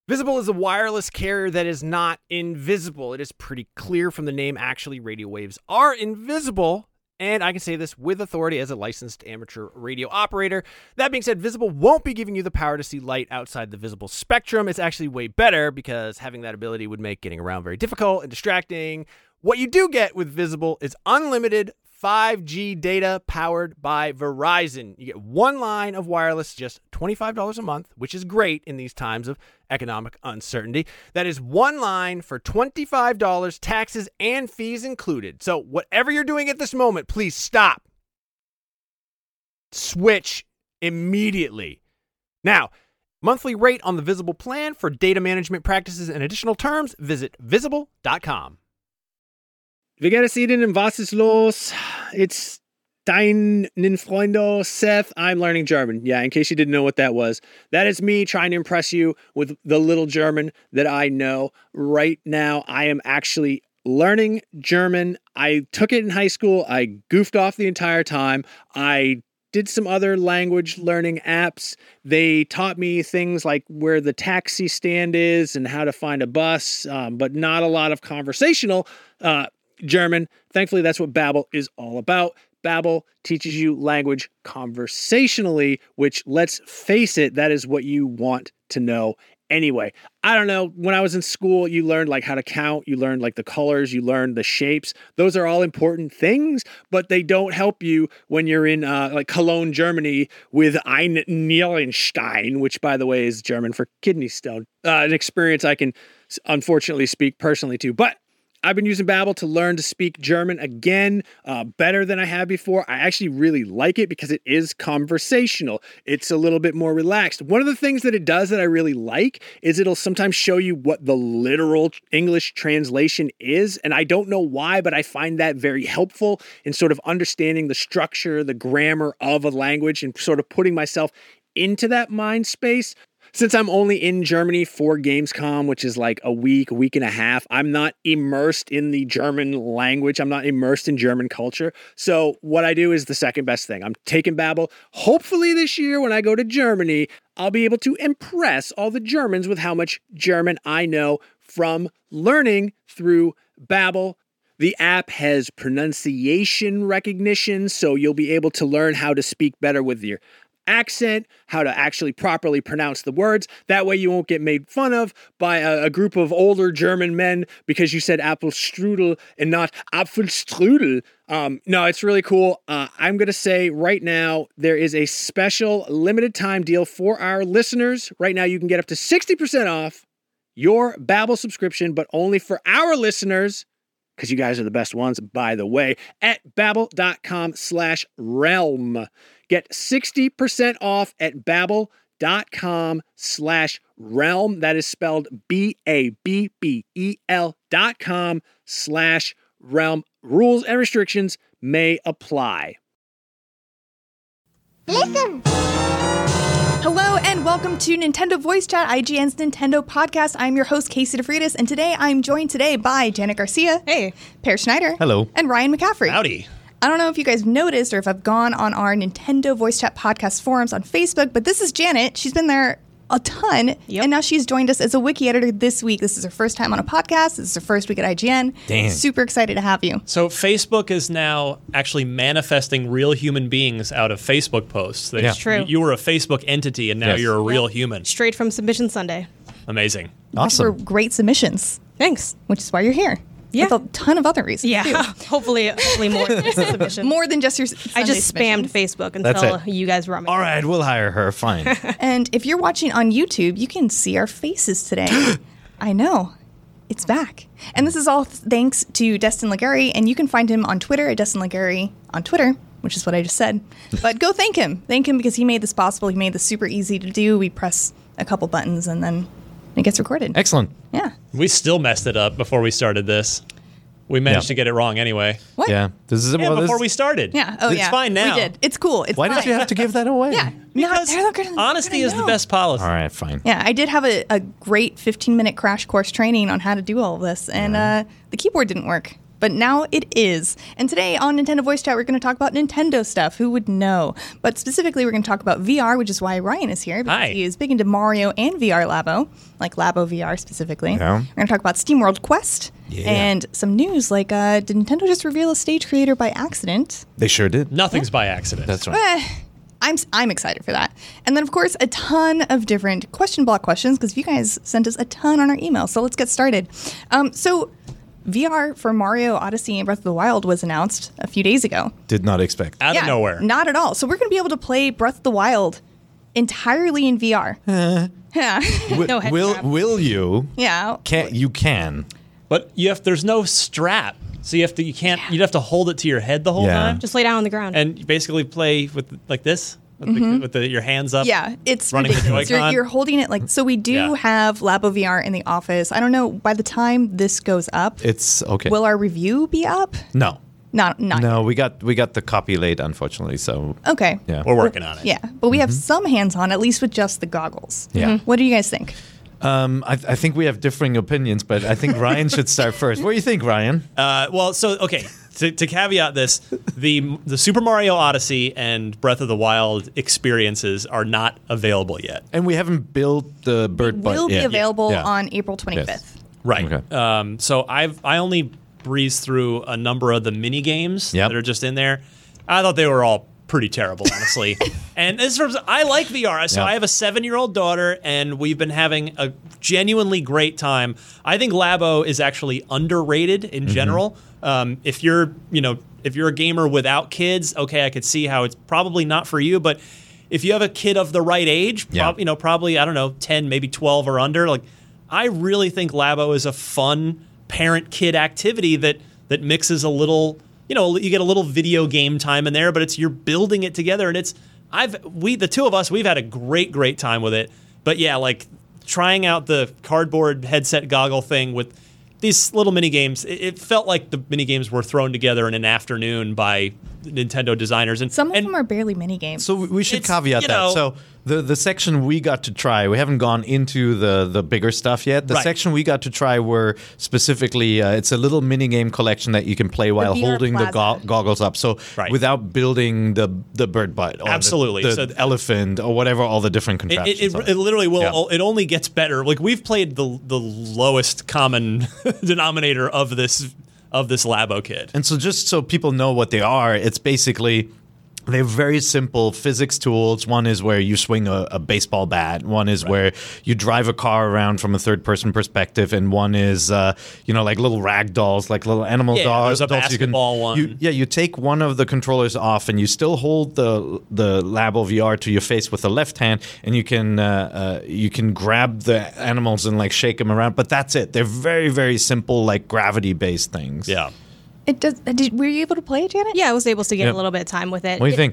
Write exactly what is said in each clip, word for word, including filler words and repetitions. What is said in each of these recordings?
Visible is a wireless carrier that is not invisible. It is pretty clear from the name. Actually, radio waves are invisible, and I can say this with authority as a licensed amateur radio operator. That being said, Visible won't be giving you the power to see light outside the visible spectrum. It's actually way better because having that ability would make getting around very difficult and distracting. What you do get with Visible is unlimited five G data powered by Verizon. You get one line of wireless, just twenty-five dollars a month, which is great in these times of economic uncertainty. That is one line for twenty-five dollars, taxes and fees included. So whatever you're doing at this moment, please stop. Switch immediately. Now, monthly rate on the Visible plan for data management practices and additional terms, visit visible dot com. Wie geht es Ihnen? Was ist los? It's deinen Freunde, Seth. I'm learning German. Yeah, in case you didn't know what that was. That is me trying to impress you with the little German that I know. Right now, I am actually learning German. I took it in high school. I goofed off the entire time. I did some other language learning apps. They taught me things like where the taxi stand is and how to find a bus, um, but not a lot of conversational uh German. Thankfully, that's what Babbel is all about. Babbel teaches you language conversationally, which, let's face it, that is what you want to know anyway. I don't know. When I was in school, you learned like how to count. You learned like the colors. You learned the shapes. Those are all important things, but they don't help you when you're in uh, like Cologne, Germany with Ein Nierenstein, which, by the way, is German for kidney stone. Uh, an experience I can unfortunately speak personally to, but I've been using Babbel to learn to speak German again, uh, better than I have before. I actually really like it because it is conversational. It's a little bit more relaxed. One of the things that it does that I really like is it'll sometimes show you what the literal English translation is. And I don't know why, but I find that very helpful in sort of understanding the structure, the grammar of a language and sort of putting myself into that mind space. Since I'm only in Germany for Gamescom, which is like a week, week and a half, I'm not immersed in the German language. I'm not immersed in German culture. So what I do is the second best thing. I'm taking Babbel. Hopefully this year when I go to Germany, I'll be able to impress all the Germans with how much German I know from learning through Babbel. The app has pronunciation recognition, so you'll be able to learn how to speak better with your accent, how to actually properly pronounce the words. That way you won't get made fun of by a, a group of older German men because you said Apfelstrudel and not Apfelstrudel. Um, no, it's really cool. Uh, I'm going to say right now there is a special limited time deal for our listeners. Right now you can get up to sixty percent off your Babbel subscription, but only for our listeners, because you guys are the best ones, by the way, at babbel.com slash realm. Get sixty percent off at babbel.com slash realm. That is spelled B A B B E L dot com slash realm. Rules and restrictions may apply. Listen. Hello and welcome to Nintendo Voice Chat, I G N's Nintendo podcast. I'm your host, Casey DeFreitas, and today I'm joined today by Janet Garcia. Hey. Per Schneider. Hello. And Ryan McCaffrey. Howdy. I don't know if you guys noticed or if I've gone on our Nintendo Voice Chat podcast forums on Facebook, but this is Janet. She's been there a ton, yep. and now she's joined us as a wiki editor this week. This is her first time on a podcast. This is her first week at I G N. Dang. Super excited to have you. So Facebook is now actually manifesting real human beings out of Facebook posts. They, Yeah. True. You were a Facebook entity, and now Yes. you're a real Yep. human. Straight from Submission Sunday. Amazing. For Awesome. great submissions, Thanks. which is why you're here. Yeah. With a ton of other reasons. Yeah. too. hopefully, hopefully more than just a submission. More than just your I just Sunday spammed submissions. Facebook That's until it. you guys were on my All right, we'll hire her. Fine. And if you're watching on YouTube, you can see our faces today. I know. It's back. And this is all th- thanks to Destin Legary, and you can find him on Twitter at Destin Legary on Twitter, which is what I just said. But go thank him. Thank him because he made this possible. He made this super easy to do. We press a couple buttons and then it gets recorded. Excellent. Yeah. We still messed it up before we started this. We managed Yeah. to get it wrong anyway. What? Yeah. This is Yeah, well, this- before we started. Yeah. Oh, it's yeah. fine now. We did. It's cool. It's Why fine. did you have to give that away? Yeah. Because no, they're not gonna, they're honesty gonna is the know. best policy. All right, fine. Yeah, I did have a, a great fifteen minute crash course training on how to do all of this, and uh, the keyboard didn't work. but now it is. And today on Nintendo Voice Chat, we're going to talk about Nintendo stuff. Who would know? But specifically, we're going to talk about V R, which is why Ryan is here, because Hi. he is big into Mario and V R Labo, like Labo V R specifically. Yeah. We're going to talk about SteamWorld Quest Yeah. and some news, like uh, did Nintendo just reveal a stage creator by accident? They sure did. Nothing's by accident. That's right. Eh, I'm I'm excited for that. And then, of course, a ton of different question block questions, because you guys sent us a ton on our email. So let's get started. Um, so V R for Mario Odyssey and Breath of the Wild was announced a few days ago. Did not expect. Out of nowhere. Not at all. So we're going to be able to play Breath of the Wild entirely in V R. yeah. Wi- No head will strap. will you? Yeah. Can you can? But you have there's no strap. So you have to you can't you'd have to hold it to your head the whole Yeah. time. Just lay down on the ground. And you basically play with like this with, the, with the, your hands up. Yeah, it's Running the ridiculous. You're, Joy-Con. you're holding it like so. We do Yeah. have Labo V R in the office. I don't know. By the time this goes up, It's okay. will our review be up? no. Not not No, we got we got the copy late, unfortunately. So yet. Okay. yeah. We're working on it. Yeah, but we have some hands on, at least with just the goggles. Yeah. What do you guys think? Um, I, I think we have differing opinions, but I think Ryan should start first. What do you think, Ryan? Uh, well, so okay. To, to caveat this, the the Super Mario Odyssey and Breath of the Wild experiences are not available yet. And we haven't built the bird butt Will be yet. available Yeah. on April twenty-fifth. Right. Okay. Um, so I've I only breezed through a number of the mini games Yep. that are just in there. I thought they were all pretty terrible, honestly. And as far as I like V R, so Yep. I have a seven-year-old daughter, and we've been having a genuinely great time. I think Labo is actually underrated in Mm-hmm. general. Um, if you're, you know, if you're a gamer without kids, okay, I could see how it's probably not for you, but if you have a kid of the right age, Yeah. prob- you know, probably I don't know, ten, maybe twelve or under, like I really think Labo is a fun parent-kid activity that that mixes a little, you know, you get a little video game time in there, but it's you're building it together, and it's I've we the two of us we've had a great great time with it. But yeah, like trying out the cardboard headset goggle thing with these little mini games, it, it felt like the mini games were thrown together in an afternoon by Nintendo designers, and Some of and, them are barely mini games. So we- we should It's, caveat you that. know- So the the section we got to try, we haven't gone into the the bigger stuff yet. The Right. section we got to try were specifically uh, it's a little mini game collection that you can play while V R holding the Plaza. go- goggles up. So Right. without building the the bird butt, or the- Absolutely. the, So- elephant, or whatever all the different It, contraptions it, are. it, it literally will. Yeah. It only gets better. Like we've played the the lowest common denominator of this of this Labo kit. And so, just so people know what they are, it's basically they're very simple physics tools. One is where you swing a, a baseball bat. One is where you drive a car around from a third-person perspective, and one is, uh, you know, like little rag dolls, like little animal Yeah, dolls. there's a dolls you can- basketball one. you- yeah, you take one of the controllers off, and you still hold the the Labo V R to your face with the left hand, and you can uh, uh, you can grab the animals and like shake them around. But that's it. They're very very simple, like gravity-based things. Yeah. It does. uh, Did, were you able to play it, Janet? yeah, I was able to get Yep. a little bit of time with it. What do you It- think?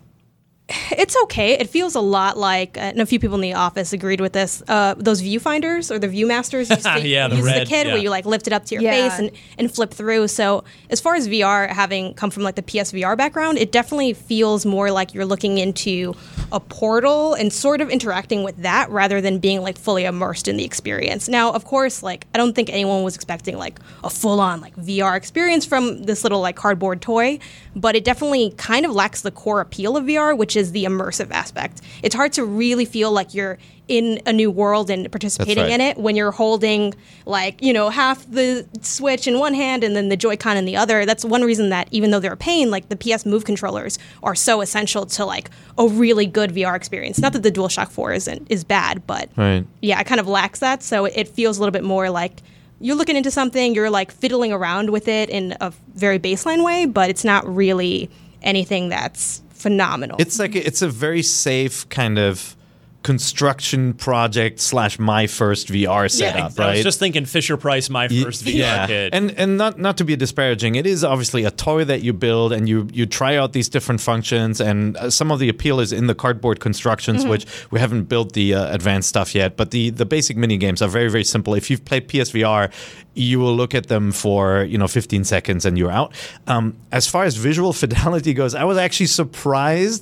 It's okay. It feels a lot like, uh, and a few people in the office agreed with this. Uh, those viewfinders or the viewmasters used to Yeah, the use red, as a kid, yeah. where you like lift it up to your Yeah. face and, and flip through. So as far as V R, having come from like the P S V R background, it definitely feels more like you're looking into a portal and sort of interacting with that rather than being like fully immersed in the experience. Now, of course, like I don't think anyone was expecting like a full-on like V R experience from this little like cardboard toy, but it definitely kind of lacks the core appeal of V R, which is the immersive aspect. It's hard to really feel like you're in a new world and participating right. in it when you're holding like, you know, half the Switch in one hand and then the Joy-Con in the other. That's one reason that even though they're a pain, like the P S Move controllers are so essential to like a really good V R experience. Not that the DualShock four isn't is bad, but Right. yeah, it kind of lacks that. So it feels a little bit more like you're looking into something, you're like fiddling around with it in a very baseline way, but it's not really anything that's phenomenal. It's like it's a very safe kind of construction project slash my first V R setup, I right? was just thinking Fisher Price, my Y- first V R kid. And and not not to be disparaging, it is obviously a toy that you build and you you try out these different functions, and uh, some of the appeal is in the cardboard constructions, Mm-hmm. which we haven't built the uh, advanced stuff yet. But the the basic mini games are very very simple. If you've played P S V R, you will look at them for you know fifteen seconds and you're out. Um, as far as visual fidelity goes, I was actually surprised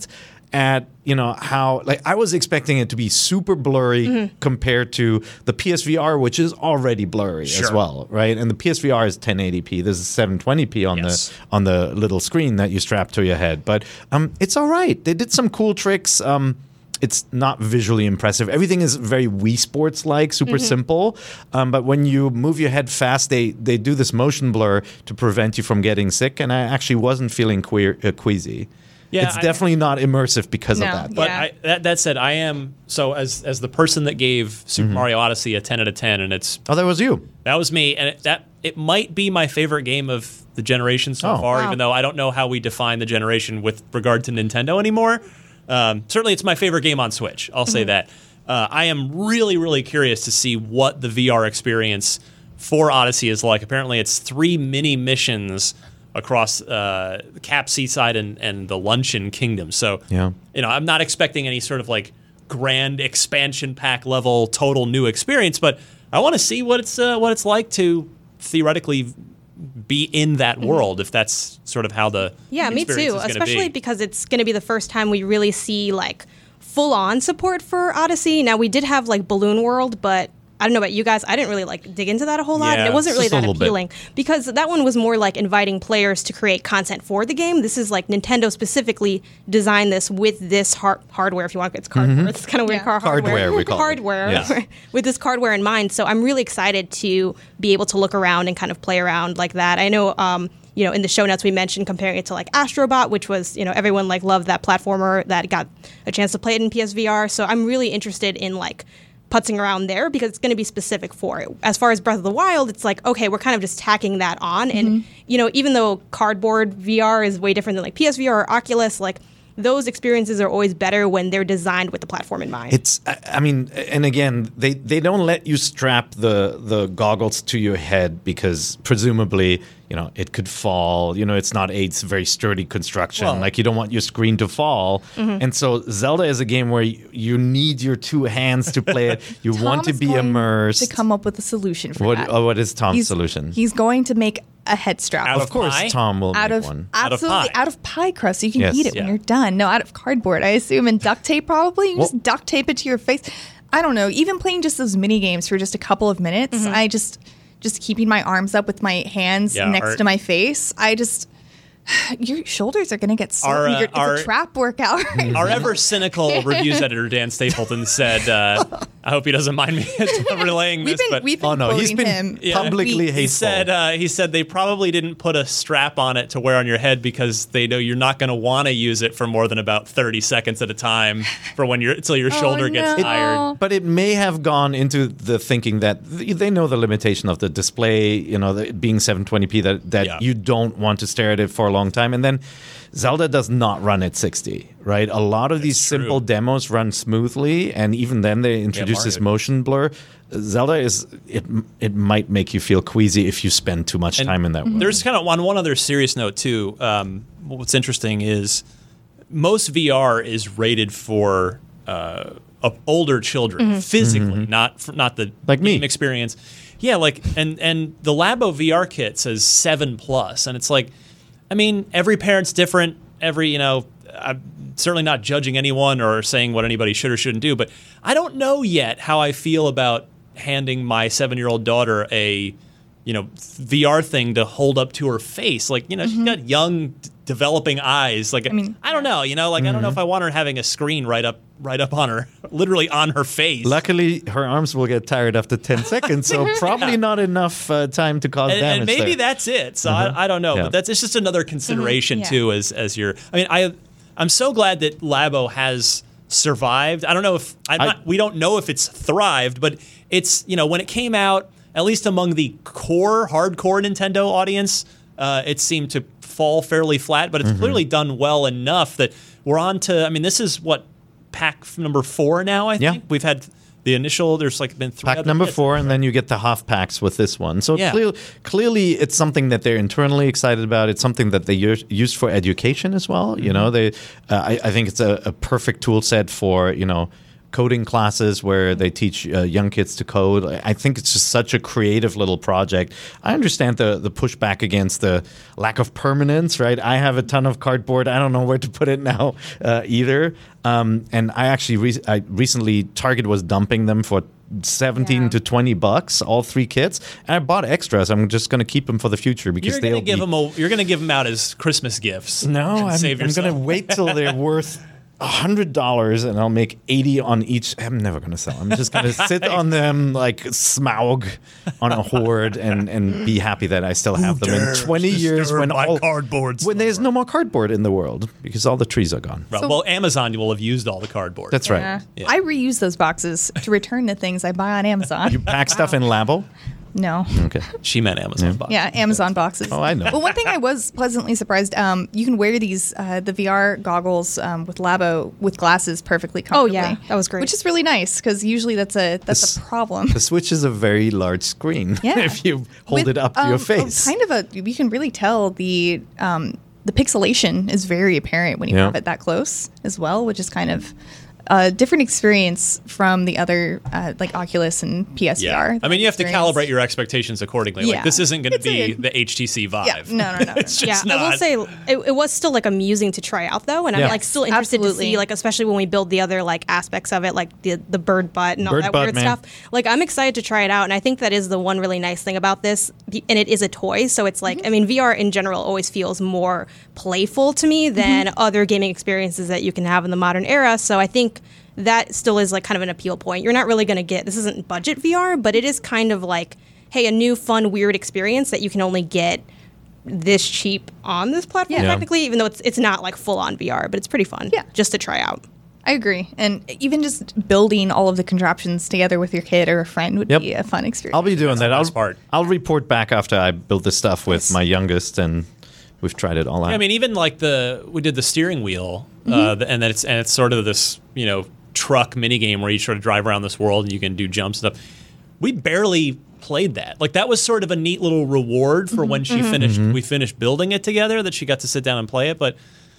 at, you know, how, like, I was expecting it to be super blurry Mm-hmm. compared to the P S V R, which is already blurry as Sure. well, right? And the P S V R is ten eighty p. This is seven twenty p on Yes. the on the little screen that you strap to your head. But um, it's all right. They did some cool tricks. Um, it's not visually impressive. Everything is very Wii Sports like, super simple. Um, but when you move your head fast, they they do this motion blur to prevent you from getting sick. And I actually wasn't feeling queer, uh, queasy. Yeah, it's I- definitely not immersive because No. of that. But Yeah. I, that, that said, I am so as as the person that gave Super Mario Odyssey a ten out of ten, and it's Oh, that was you. that was me, and it, that it might be my favorite game of the generation so Oh. far. Wow. Even though I don't know how we define the generation with regard to Nintendo anymore. Um, certainly, it's my favorite game on Switch. I'll say that. Uh, I am really, really curious to see what the V R experience for Odyssey is like. Apparently, it's three mini missions across uh, Cap Seaside and, and the Luncheon Kingdom. So, Yeah. you know, I'm not expecting any sort of like grand expansion pack level total new experience, but I want to see what it's uh, what it's like to theoretically be in that world, if that's sort of how the Yeah, me experience too. is gonna Especially be. because it's going to be the first time we really see like full on support for Odyssey. Now we did have like Balloon World, but I don't know about you guys. I didn't really like dig into that a whole lot. Yeah, and it wasn't just really a that little bit. appealing because that one was more like inviting players to create content for the game. This is like Nintendo specifically designed this with this har- hardware. If you want, it's cardware. It's kind of weird. Yeah. Car- hardware. Hardware, we call it. hardware Yes. with this hardware in mind. So I'm really excited to be able to look around and kind of play around like that. I know, um, you know, in the show notes we mentioned comparing it to like Astrobot, which was, you know, everyone like loved that platformer that got a chance to play it in P S V R. So I'm really interested in like putzing around there because it's going to be specific for it. As far as Breath of the Wild, it's like, okay, we're kind of just tacking that on. And, you know, even though cardboard V R is way different than like P S V R or Oculus, like those experiences are always better when they're designed with the platform in mind. It's, I I mean, and again, they, they don't let you strap the, the goggles to your head because presumably, you know, it could fall. You know, it's not a it's very sturdy construction. Well- like, you don't want your screen to fall. And so Zelda is a game where you, you need your two hands to play it. You Tom want to is be going immersed. to come up with a solution for what, that. oh, what is Tom's he's, solution? He's going to make a head strap. Out of course, pie? Tom will out make of one. Out of absolutely pie. out of pie crust, so you can Yes. eat it when Yeah. you're done. No, out of cardboard, I assume, and duct tape probably. You Well- just duct tape it to your face. I don't know. Even playing just those mini games for just a couple of minutes, I just just keeping my arms up with my hands Yeah, next our- to my face. I just your shoulders are gonna get sore. Our, uh, You're- it's our- a trap workout. Our ever cynical reviews editor Dan Stapleton said, uh, "I hope he doesn't mind me relaying we've this." been but we've been Oh, no, he's quoting been him. Yeah. publicly We- hateful. he said uh, he said they probably didn't put a strap on it to wear on your head because they know you're not going to want to use it for more than about thirty seconds at a time for when you're until your shoulder gets no. tired. But it may have gone into the thinking that th- they know the limitation of the display, you know, the, being seven twenty p, that, that Yeah. you don't want to stare at it for a long time. And then Zelda does not run at sixty, right? A lot of these true. simple demos run smoothly, and even then they introduce this Mario. motion blur. Zelda is, it it might make you feel queasy if you spend too much And time in that world. There's kind of on one other serious note too. Um, what's interesting is most V R is rated for uh, of older children physically, not for, not the Like me. game experience. Yeah, like and and the Labo V R kit says seven plus, and it's like, I mean, every parent's different. Every you know, I'm certainly not judging anyone or saying what anybody should or shouldn't do, but I don't know yet how I feel about handing my seven-year-old daughter a you know V R thing to hold up to her face. Like you know, she's got young, d- developing eyes. Like I mean, I don't know. You know, like I don't know if I want her having a screen right up, right up on her, literally on her face. Luckily, her arms will get tired after ten seconds, so probably not enough uh, time to cause and, damage and maybe there. that's it. So I, I don't know, Yeah. but that's it's just another consideration Yeah. too. As as you're, I mean, I I'm so glad that Labo has survived. I don't know if I'm I- not, we don't know if it's thrived, but it's you know when it came out, at least among the core hardcore Nintendo audience, uh, it seemed to fall fairly flat. But it's Mm-hmm. clearly done well enough that we're on to. I mean, this is what pack f- number four now. I Yeah. think we've had. The initial, there's like been three Pack other number kits. four, and then you get the half packs with this one. So Yeah. clear, clearly, it's something that they're internally excited about. It's something that they use, use for education as well. You know, they, uh, I, I think it's a, a perfect tool set for you know coding classes where they teach uh, young kids to code. I think it's just such a creative little project. I understand the the pushback against the lack of permanence, right? I have a ton of cardboard. I don't know where to put it now uh, either. Um, and I actually re- I recently Target was dumping them for seventeen Yeah. to twenty bucks, all three kits, and I bought extras. I'm just going to keep them for the future because You're they'll gonna give be, them a, You're gonna give them out as Christmas gifts. no, and I'm, save I'm going yourself. to wait till they're worth a hundred dollars, and I'll make eighty on each. I'm never going to sell. I'm just going to sit on them like Smaug on a horde, and, and be happy that I still have them in twenty years when all cardboard when there's no more cardboard in the world because all the trees are gone. Right, So- well, Amazon will have used all the cardboard. That's Yeah. right. Yeah. I reuse those boxes to return the things I buy on Amazon. You pack stuff in Labo. No. Okay. She meant Amazon box. Yeah, Amazon boxes. Oh, I know. But one thing I was pleasantly surprised, um, you can wear these uh, the V R goggles um, with Labo with glasses perfectly Oh, comfortably. yeah. That was great. Which is really nice because usually that's a that's This- a problem. The Switch is a very large screen. Yeah. if you hold With, it up to um, your a face. Kind of a you can really tell the um, the pixelation is very apparent when you Yeah. have it that close as well, which is kind of a different experience from the other uh, like Oculus and P S V R. Yeah. I mean, you have to experience. calibrate your expectations accordingly. Yeah. Like, this isn't going to It's a- be the H T C Vive. Yeah, no, no, no, no. it's Yeah, just I will not. say it, it was still like amusing to try out though, and Yeah. I'm like still interested Absolutely. to see like especially when we build the other like aspects of it, like the the bird butt and all Bird that butt, weird man. stuff. Like I'm excited to try it out, and I think that is the one really nice thing about this, be- and it is a toy, so it's like I mean V R in general always feels more playful to me than other gaming experiences that you can have in the modern era. So I think that still is like kind of an appeal point. You're not really going to get this isn't budget V R, but it is kind of like hey, a new fun weird experience that you can only get this cheap on this platform Yeah. technically, even though it's it's not like full on V R, but it's pretty fun Yeah. just to try out. I agree. And even just building all of the contraptions together with your kid or a friend would Yep. be a fun experience. I'll be doing that. the I'll, best part. I'll report back after I build this stuff with my youngest, and we've tried it all out. I mean, even like the we did the steering wheel, Mm-hmm. uh, the, and then it's and it's sort of this you know truck mini game where you sort of drive around this world and you can do jumps and stuff. We barely played that. Like that was sort of a neat little reward for when Mm-hmm. she finished. We finished building it together. That she got to sit down and play it, but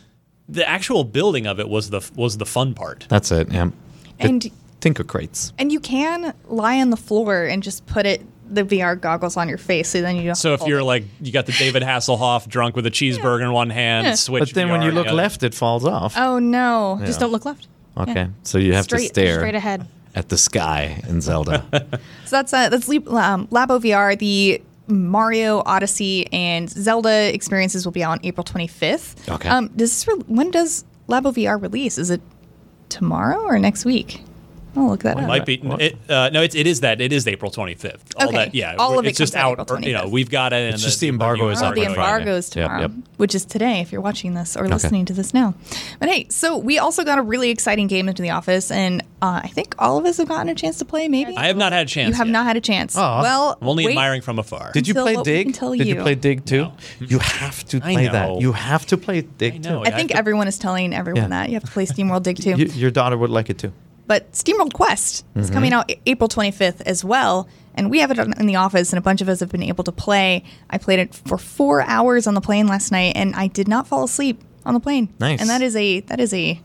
the actual building of it was the was the fun part. That's it. Yeah. And- The Tinker crates. And you can lie on the floor and just put it the V R goggles on your face, so then you don't. So if hold you're it. like you got the David Hasselhoff drunk with a cheeseburger in one hand, Yeah. switch. But then V R when you in the look other. left, it falls off. oh no, Just don't look left. Okay. So you have Straight- to stare Straight ahead. at the sky in Zelda. so that's uh, that's Leap- um, Labo V R. The Mario Odyssey and Zelda experiences will be out on April twenty-fifth. Okay. Um, does this re- when does Labo V R release? Is it tomorrow or next week? I'll look that It up. might be. It, uh, no, it's, it is that. It is April twenty-fth. All Okay. that. Yeah. All of it it's just comes out out. April or, you know, twenty-fifth. we've got it. It's and just the embargo reviews is Oh, out are the on gonna Friday. embargo is Yep, tomorrow, yep. which is today if you're watching this or listening to this now. But hey, so we also got a really exciting game into the office, and uh, I think all of us have gotten a chance to play. Maybe I have not had a chance. you have yet. not had a chance. Aw. Well, I'm only wait. admiring from afar. Did you Until play what we can Dig? tell Did you you. play Dig too? You have to I play that. know. You have to play Dig I know. too. I think I have to- everyone is telling everyone Yeah. that you have to play SteamWorld Dig too. Y- your daughter would like it too. But SteamWorld Quest is coming out A- April twenty-fifth as well, and we have it on- in the office, and a bunch of us have been able to play. I played it for four hours on the plane last night, and I did not fall asleep on the plane. Nice. And that is a that is a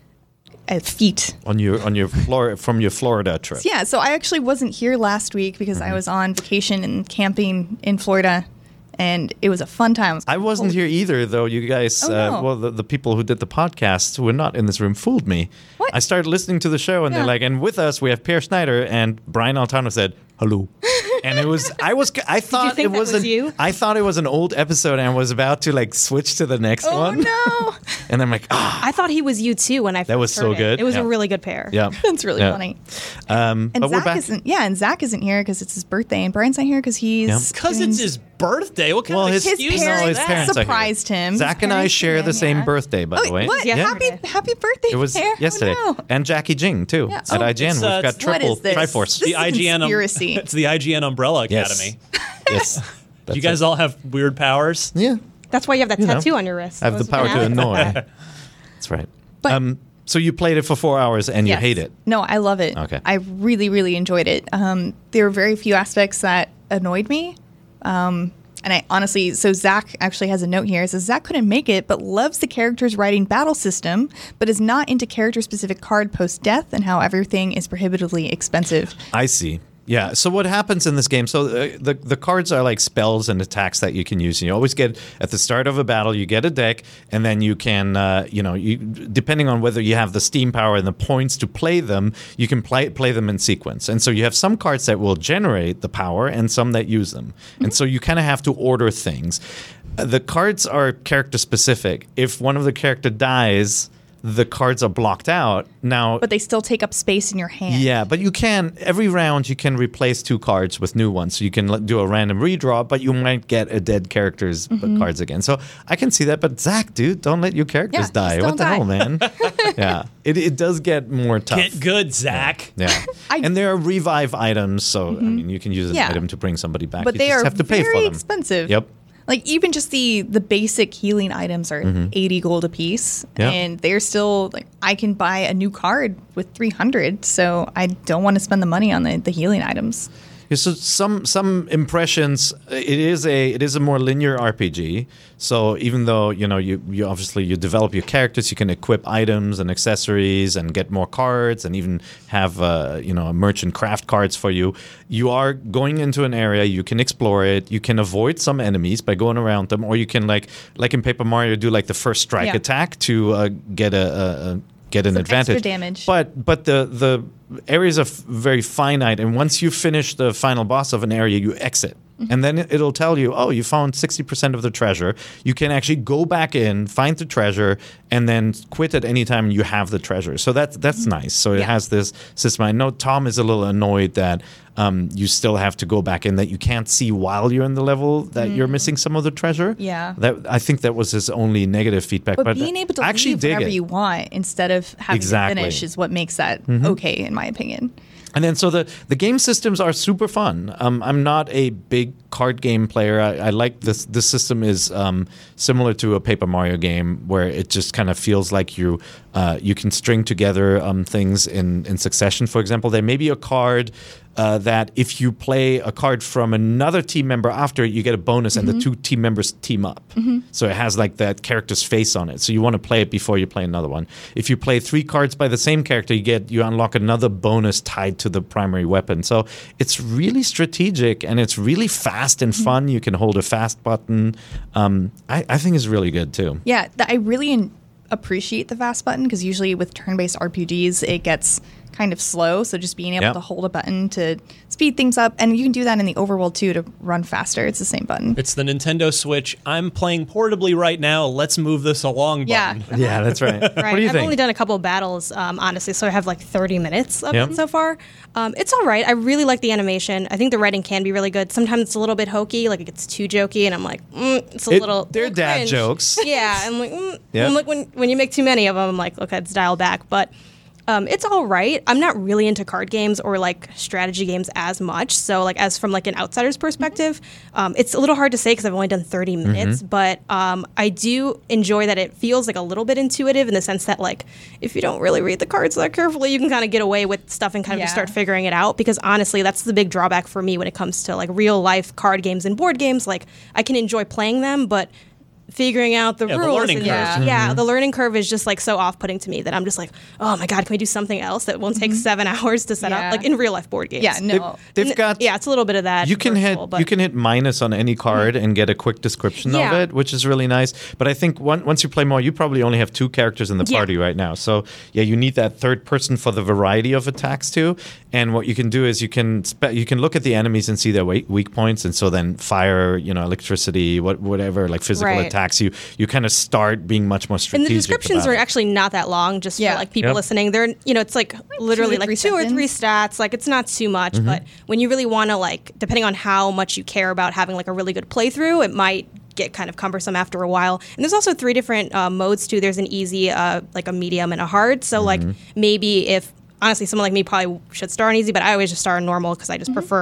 a feat. On your on your Flor- from your Florida trip. Yeah, so I actually wasn't here last week because I was on vacation and camping in Florida, and it was a fun time. I wasn't here either, though. You guys, Oh, uh, no. well, the, the people who did the podcast who were not in this room fooled me. What? I started listening to the show, and Yeah. they're like, and with us we have Per Schneider, and Brian Altano said hello, and it was I was I thought think it that was, was an, you? I thought it was an old episode, and was about to like switch to the next Oh one. no, And I'm like, ah, I thought he was you too when I That was first so heard it. good. It was Yeah. a really good pair. yeah, that's really Yeah. funny. Um, And but we're Zach back. isn't. Yeah, and Zach isn't here because it's his birthday, and Brian's not here because he's Yeah. Because doing- it's his birthday. What kind Well, of his- his excuse parents, is his that? parents are here. surprised him. Zach His and I parents share came the in, same yeah. birthday, by Oh, the way. what? Yeah. Happy Saturday. happy birthday! It was Pear. yesterday, Oh, no. and Jackie Jing too Yeah. at Oh, I G N. it's, We've uh, got it's- What triple is this? Triforce. This the is a I G N. Um, conspiracy. it's the I G N Umbrella Yes. Academy. Yes, You That's guys it. all have weird powers. Yeah, That's why you have that You know, tattoo on your wrist. I have the power to annoy. That's right. But- um, so you played it for four hours and you Yes. hate it. No, I love it. Okay. I really, really enjoyed it. Um, there were very few aspects that annoyed me. Um, And I honestly, so Zach actually has a note here. It says Zach couldn't make it, but loves the character's writing battle system, but is not into character-specific card post-death and how everything is prohibitively expensive. I see. Yeah. So what happens in this game? So uh, the the cards are like spells and attacks that you can use. You always get at the start of a battle, you get a deck, and then you can, uh, you know, you depending on whether you have the steam power and the points to play them, you can play play them in sequence. And so you have some cards that will generate the power, and some that use them. Mm-hmm. And so you kind of have to order things. Uh, the cards are character specific. If one of the character dies, the cards are blocked out. Now, but they still take up space in your hand. Yeah, but you can, every round you can replace two cards with new ones. So you can l- do a random redraw, but you might get a dead character's mm-hmm. cards again. So I can see that. But Zach, dude, don't let your characters yeah, die. What the die. hell, man? yeah, it, it does get more tough. Get good, Zach. Yeah. yeah. I, and there are revive items. So, mm-hmm. I mean, you can use an yeah. item to bring somebody back. But you they just are have to pay very for them. expensive. Yep. Like even just the the basic healing items are mm-hmm. eighty gold a piece, yeah. and they're still like I can buy a new card with three hundred, so I don't want to spend the money on the, the healing items. Yeah, so some some impressions. It is a it is a more linear R P G. So even though you know you, you obviously you develop your characters, you can equip items and accessories and get more cards, and even have uh, you know a merchant craft cards for you. You are going into an area. You can explore it. You can avoid some enemies by going around them, or you can like like in Paper Mario do like the first strike yeah. attack to uh, get a, a, a get an Some advantage. extra damage. But but the the areas are f- very finite, and once you finish the final boss of an area, you exit. Mm-hmm. And then it- it'll tell you, oh, you found sixty percent of the treasure. You can actually go back in, find the treasure, and then quit at any time you have the treasure. So that's that's mm-hmm. nice. So it yeah. has this system. I know Tom is a little annoyed that um, you still have to go back in, that you can't see while you're in the level that mm. you're missing some of the treasure. Yeah. That I think that was his only negative feedback. But, but being able to I actually leave dig whenever it. you want instead of having Exactly. to finish is what makes that Mm-hmm. okay, in my opinion. And then, so the, the game systems are super fun. Um, I'm not a big card game player. I, I like this. This system is um, similar to a Paper Mario game, where it just kind of feels like you uh, you can string together um, things in, in succession. For example, there may be a card uh, that if you play a card from another team member after it, you get a bonus, mm-hmm. and the two team members team up. Mm-hmm. So it has like that character's face on it. So you want to play it before you play another one. If you play three cards by the same character, you get you unlock another bonus tied to the primary weapon. So it's really strategic, and it's really fast and fun. You can hold a fast button. Um, I, I think it's really good too. Yeah, th- I really in- appreciate the fast button because usually with turn-based R P Gs, it gets kind of slow. So just being able Yep. to hold a button to speed things up, and you can do that in the overworld too to run faster. It's the same button. It's the Nintendo Switch. I'm playing portably right now. Let's move this along Yeah. button. Yeah, that's right. Right. What do you I've think? only done a couple of battles, um, honestly, so I have like thirty minutes of Yep. it so far. Um, it's all right. I really like the animation. I think the writing can be really good. Sometimes it's a little bit hokey, like it gets too jokey, and I'm like, mm, it's a It- little. they're little dad cringe. jokes. Yeah, I'm like, mm. Yep. I'm like when when you make too many of them, I'm like, okay, let's dial back. But um, it's all right. I'm not really into card games or like strategy games as much. So like as from like an outsider's perspective, um, it's a little hard to say because I've only done thirty minutes. Mm-hmm. But um, I do enjoy that it feels like a little bit intuitive in the sense that like if you don't really read the cards that carefully, you can kind of get away with stuff and kind of just Yeah. start figuring it out. Because honestly, that's the big drawback for me when it comes to like real life card games and board games. Like I can enjoy playing them, but figuring out the Yeah, the rules learning and curve. yeah, Mhm. yeah, the learning curve is just like so off-putting to me that I'm just like, oh my god, can we do something else that won't take seven hours to set Yeah. up, like in real life board games? Yeah, no. They've, they've got Yeah, it's a little bit of that. You can hit virtual, but- you can hit minus on any card and get a quick description Yeah. of it, which is really nice. But I think one, once you play more, you probably only have two characters in the Yeah. party right now. So yeah, you need that third person for the variety of attacks too. And what you can do is you can spe- you can look at the enemies and see their weak, weak points, and so then fire, you know, electricity, what whatever, like physical Right. attacks. You you kind of start being much more And strategic. the descriptions about are it. actually not that long, just Yeah. for like people Yep. listening. They're you know, it's like, literally two or like three two or three seconds. stats. Like it's not too much, Mm-hmm. but when you really want to like, depending on how much you care about having like a really good playthrough, it might get kind of cumbersome after a while. And there's also three different uh, modes too. There's an easy, uh, like a medium, and a hard. So like maybe if honestly someone like me probably should start on easy, but I always just start on normal because I just prefer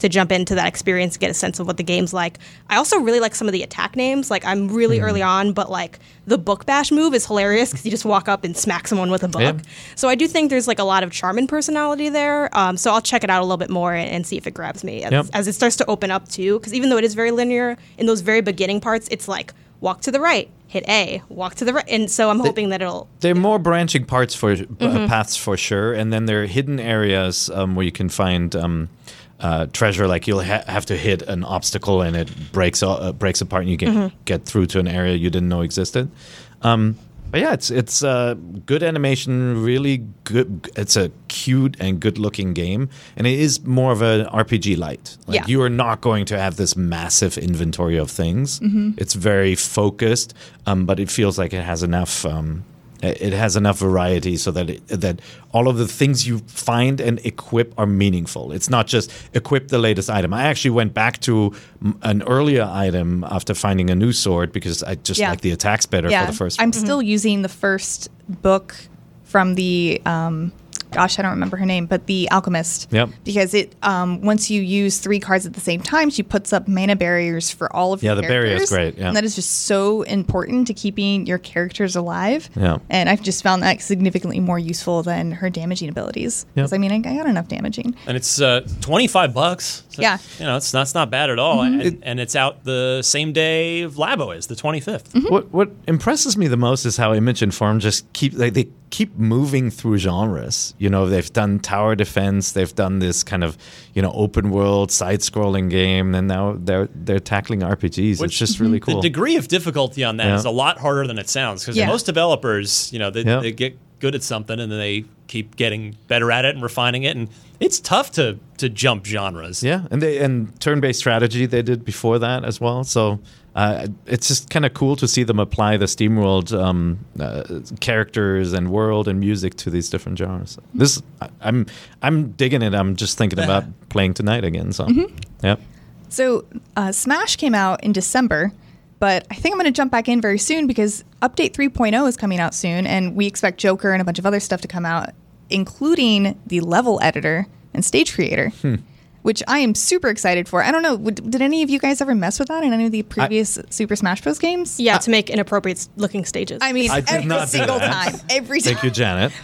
to jump into that experience, get a sense of what the game's like. I also really like some of the attack names. Like, I'm really Mm-hmm. early on, but like the book bash move is hilarious because you just walk up and smack someone with a book. Yeah. So I do think there's like a lot of charm and personality there. Um, so I'll check it out a little bit more and, and see if it grabs me as, Yep. as it starts to open up too. Because even though it is very linear, in those very beginning parts, it's like walk to the right, hit A, walk to the right. And so I'm hoping that it'll. There are more branching parts for Mm-hmm. uh, paths for sure, and then there are hidden areas um, where you can find um, uh, treasure. Like you'll ha- have to hit an obstacle and it breaks uh, breaks apart, and you can Mm-hmm. get through to an area you didn't know existed. Um, but yeah, it's it's uh, good animation, really good. It's a cute and good looking game, and it is more of an R P G light. Like Yeah. you are not going to have this massive inventory of things. Mm-hmm. It's very focused, um, but it feels like it has enough. Um, it has enough variety so that it, that all of the things you find and equip are meaningful. It's not just equip the latest item. I actually went back to m- an earlier item after finding a new sword because I just Yeah. like the attacks better Yeah, for the first I'm one. still using the first book from the um, gosh, I don't remember her name, but the Alchemist. Yep. Because it um, once you use three cards at the same time, she puts up mana barriers for all of Yeah, your the barrier is characters. great, yeah. And that is just so important to keeping your characters alive. Yeah. And I've just found that significantly more useful than her damaging abilities. Yep. Because I mean, I, I got enough damaging. And it's uh, twenty-five bucks. So, Yeah. You know, it's that's not bad at all. And, and it's out the same day Labo is, the twenty-fifth. What what impresses me the most is how Image and Form just keep like they keep moving through genres. You know, they've done tower defense, they've done this kind of, you know, open world side-scrolling game, and now they're they're tackling R P Gs. Which- it's just really cool. The degree of difficulty on that Yeah. is a lot harder than it sounds because Yeah. most developers, you know, they, Yeah. they get good at something and then they keep getting better at it and refining it, and it's tough to to jump genres. Yeah, and they and turn-based strategy they did before that as well. So uh, it's just kind of cool to see them apply the SteamWorld um, uh, characters and world and music to these different genres. This I, I'm I'm digging it. I'm just thinking about playing tonight again. So yeah, So uh, Smash came out in December, but I think I'm going to jump back in very soon because Update three point oh is coming out soon, and we expect Joker and a bunch of other stuff to come out, including the level editor and stage creator, which I am super excited for. I don't know, would, did any of you guys ever mess with that in any of the previous Super Smash Bros. Games? Yeah, to make inappropriate looking stages. I mean, I did every not do single that. time. Every thank time. you, Janet.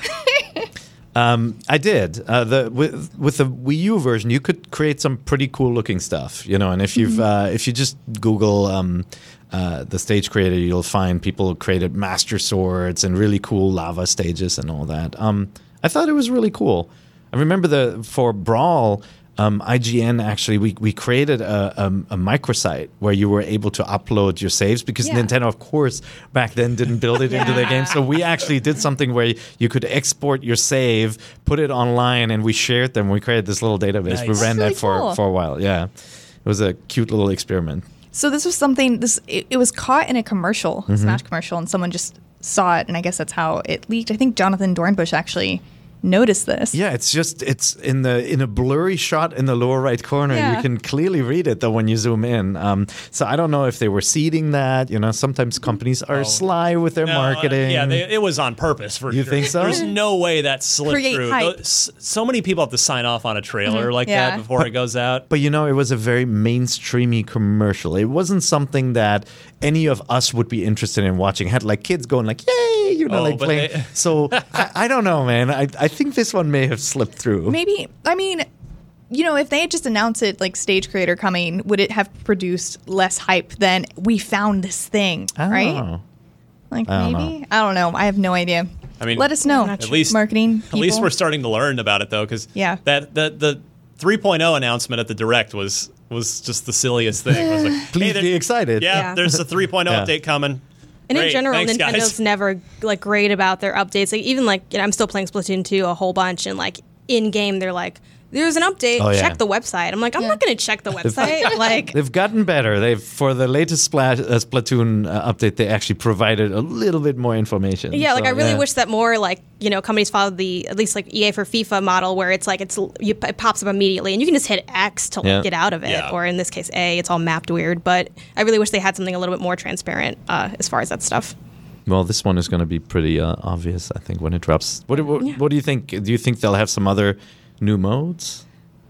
Um, I did. Uh, the with with the Wii U version, you could create some pretty cool looking stuff, you know. And if you've uh, if you just Google um, uh, the stage creator, you'll find people who created master swords and really cool lava stages and all that. Um, I thought it was really cool. I remember the for Brawl. Um, I G N actually, we, we created a, a, a microsite where you were able to upload your saves because Yeah. Nintendo, of course, back then didn't build it into their game. So we actually did something where you could export your save, put it online, and we shared them. We created this little database. We Nice. ran Really that for, cool. for a while. Yeah. It was a cute little experiment. So this was something, this it, it was caught in a commercial, Mm-hmm. a Smash commercial, and someone just saw it, and I guess that's how it leaked. I think Jonathan Dornbush actually noticed this. Yeah, it's just it's in the in a blurry shot in the lower right corner. Yeah. You can clearly read it though when you zoom in. Um, so I don't know if they were seeding that. You know, sometimes companies are sly with their No, uh, marketing. yeah, they, it was on purpose for You sure. think so? There's no way that slipped Create through. hype. Those- So many people have to sign off on a trailer like Yeah. that before it goes out. But you know, it was a very mainstreamy commercial. It wasn't something that any of us would be interested in watching. It had like kids going like, "Yay!" You know, Oh, like but playing. they- So I, I don't know, man. I I think this one may have slipped through. Maybe, I mean, you know, if they had just announced it like stage creator coming, would it have produced less hype than we found this thing, I don't right? know. Like I don't maybe? I don't know. I have no idea. I mean, let us know. not At least marketing. At least people. we're starting to learn about it though, because Yeah. that the the three point oh announcement at the Direct was was just the silliest thing. It was like, Please hey, there- be excited. Yeah, Yeah. there's a three point oh Yeah. update coming. And in Great, general, thanks, Nintendo's guys. never like great about their updates. Like even like you know, I'm still playing Splatoon two a whole bunch, and like in game they're like, "There's an update. Oh, yeah. Check the website." I'm like, I'm Yeah. not going to check the website. like, They've gotten better. They've for the latest Splat, uh, Splatoon uh, update, they actually provided a little bit more information. yeah, like So, I really yeah. wish that more like you know companies followed the at least like E A for FIFA model where it's like it's you, it pops up immediately and you can just hit X to like, Yeah. get out of it, Yeah. or in this case A. It's all mapped weird, but I really wish they had something a little bit more transparent uh, as far as that stuff. Well, this one is going to be pretty uh, obvious, I think, when it drops. What, what, what do you think? Do you think they'll have some other new modes?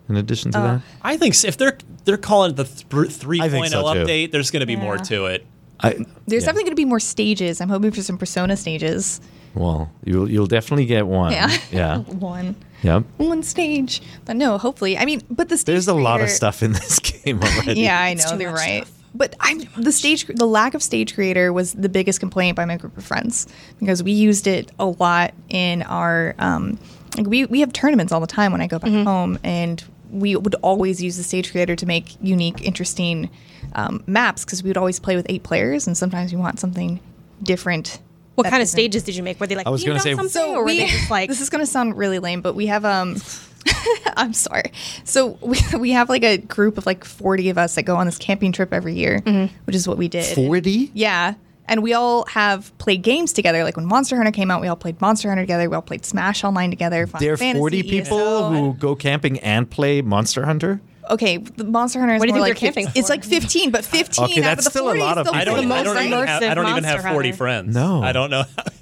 in addition to Uh, that? I think s- if they're they're calling it the th- three I think point so, oh too. update, there's going to be more Yeah. to it. I, There's yeah. definitely going to be more stages. I'm hoping for some Persona stages. Well, you'll you'll definitely get one. Yeah. Yeah. One. Yep. One stage. But no, hopefully. I mean, but the stage There's a lot of creator- stuff in this game already. Yeah, I It's know too they're much right. stuff. But I'm the stage the lack of stage creator was the biggest complaint by my group of friends because we used it a lot in our um like we we have tournaments all the time when I go back home, and we would always use the stage creator to make unique, interesting um, maps because we would always play with eight players, and sometimes we want something different. What that kind of isn't- stages did you make? Were they like I was themed gonna on say- something, So or were we, they just like this is going to sound really lame, but we have um, I'm sorry. So we we have like a group of like forty of us that go on this camping trip every year, which is what we did. forty? Yeah. And we all have played games together. Like when Monster Hunter came out, we all played Monster Hunter together. We all played Smash Online together. Final There are Fantasy, forty E S people O. who go camping and play Monster Hunter? Okay, the Monster Hunter is What do you more think like they're camping fif- It's for? like fifteen, but fifteen Okay, out that's of the still a forty lot is of still I don't. pretty Even, I don't much, even right? have. I don't even have Monster forty Hunter. friends. No. I don't know.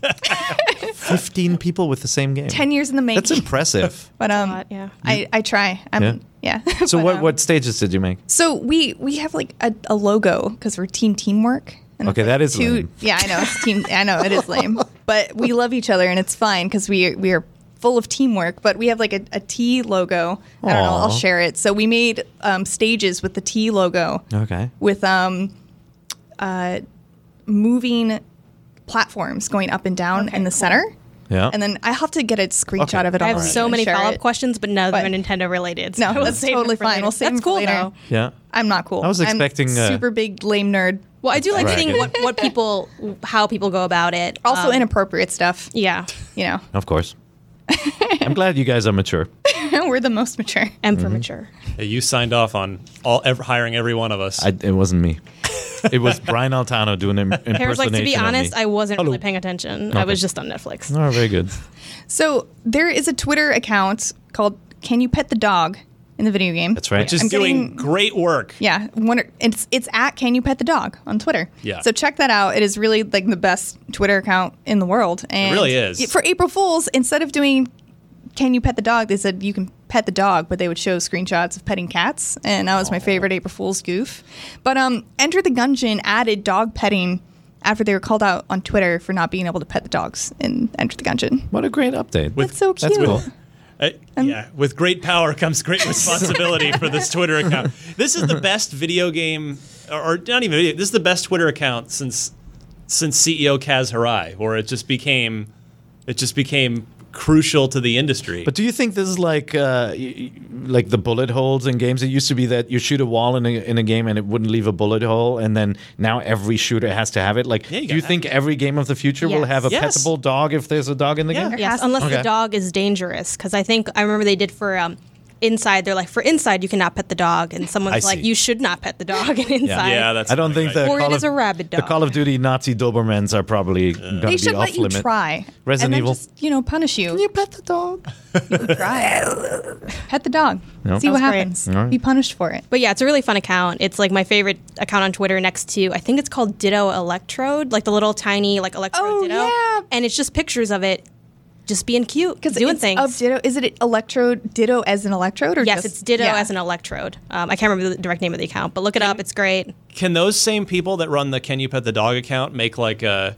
fifteen people with the same game. ten years in the making. That's impressive. But um, lot, yeah. I, I try. I'm, yeah. So But, what um, what stages did you make? So we we have like a, a logo because we're team teamwork. And Okay, it's, that like, is two, lame. Yeah, I know. It's team. I know it is lame, but we love each other and it's fine because we we are full of teamwork. But we have like a, a T logo. I don't know. I'll Aw. share it. So we made um, stages with the T logo Okay. with um, uh, moving platforms going up and down in the center. Yeah. And then I have to get a screenshot Okay. of it. I have online so and many share follow up it. questions, but none of them But- are Nintendo related. No, so we'll that's save them totally for fine. later. We'll save That's them for cool later. though. yeah. I'm not cool. I was expecting, I'm uh, super big lame nerd. Well, I do like Right. seeing what, what people, how people go about it. Also Um, inappropriate stuff. yeah, You know, Of course. I'm glad you guys are mature. we're the most mature. and Mm-hmm. for mature. Hey, you signed off on all ev- hiring every one of us. I, it wasn't me. It was Brian Altano doing an impersonation Harris, like to be of honest, me. I wasn't Hello. really paying attention. I was just on Netflix. Oh, very good. So there is a Twitter account called "Can You Pet the Dog" in the video game. That's right. Which is I'm doing getting- great work. Yeah, wonder, it's it's at Can You Pet the Dog on Twitter. Yeah. So check that out. It is really like the best Twitter account in the world. And really is. For April Fools, instead of doing Can You Pet the Dog, they said you can pet the dog, but they would show screenshots of petting cats, and that was my favorite April Fool's goof. But um, Enter the Gungeon added dog petting after they were called out on Twitter for not being able to pet the dogs in Enter the Gungeon. What a great update. With- That's so cute. That's cool. Uh, yeah, with great power comes great responsibility for this Twitter account. This is the best video game, or, or not even video. This is the best Twitter account since since C E O Kaz Hirai, where it just became it just became crucial to the industry. But do you think this is like uh, y- y- like the bullet holes in games? It used to be that you shoot a wall in a, in a game and it wouldn't leave a bullet hole, and then now every shooter has to have it. Like, Yeah, you do you gotta think every game of the future will Yes. have a Yes. petable dog if there's a dog in the Yeah. game? Yes, has- unless Okay. the dog is dangerous. Because I think I remember they did for um, Inside. They're like, for Inside, you cannot pet the dog, and someone's I like, see. you should not pet the dog in Inside. yeah, that's I don't probably think the right. Or it Call is of, a rabid the dog. Call of Duty Nazi Dobermans are probably going to They be should off let you limit. try. Resident and then Evil. just, you know, punish you. Can you pet the dog? You can try. Pet the dog. No. See what Sounds great. happens. All right. Be punished for it. But yeah, it's a really fun account. It's like my favorite account on Twitter next to, I think it's called Ditto Electrode, like the little tiny like Electrode Oh, Ditto. yeah. And it's just pictures of it just being cute, doing it's things. Of Ditto. Is it Electrode? Ditto as an Electrode? Or yes, just, it's Ditto yeah. as an Electrode. Um, I can't remember the direct name of the account, but look it up. It's great. Can those same people that run the Can You Pet the Dog account make like a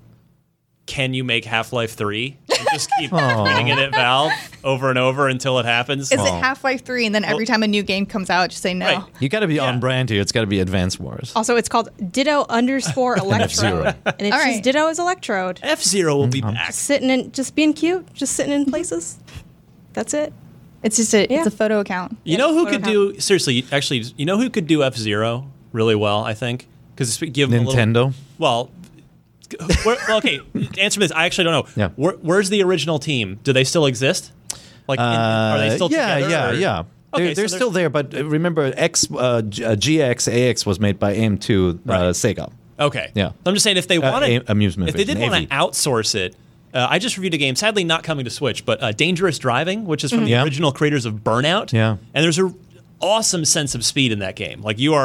Can You Make Half-Life three? And just keep tweeting it at Valve over and over until it happens? Is it Half-Life three, and then every time a new game comes out, just say no. Right. You got to be Yeah. on brand here. It's got to be Advance Wars. Also, it's called Ditto underscore F-Zero. Electrode. And it's All just right. Ditto as Electrode. F-Zero will be Mm-hmm. back. Sitting in, just being cute, just sitting in places. That's it. It's just a Yeah. it's a photo account. You know who photo could do seriously? Actually, you know who could do F Zero really well? I think because give them a little, Nintendo. well, where, well, okay. Answer me this. I actually don't know. Yeah. Where, where's the original team? Do they still exist? Like, in- are they still Uh, yeah, together? yeah, or- yeah. Okay, they're so they're still there, but uh, remember, X, uh, G- uh, G X A X was made by A M two, uh, Right. Sega. Okay. Yeah. So I'm just saying if they Uh, want A- to Amusement if they did Vision, want A V. to outsource it. Uh, I just reviewed a game, sadly not coming to Switch, but uh, Dangerous Driving, which is from the Yeah. original creators of Burnout. Yeah. And there's a awesome sense of speed in that game. Like you are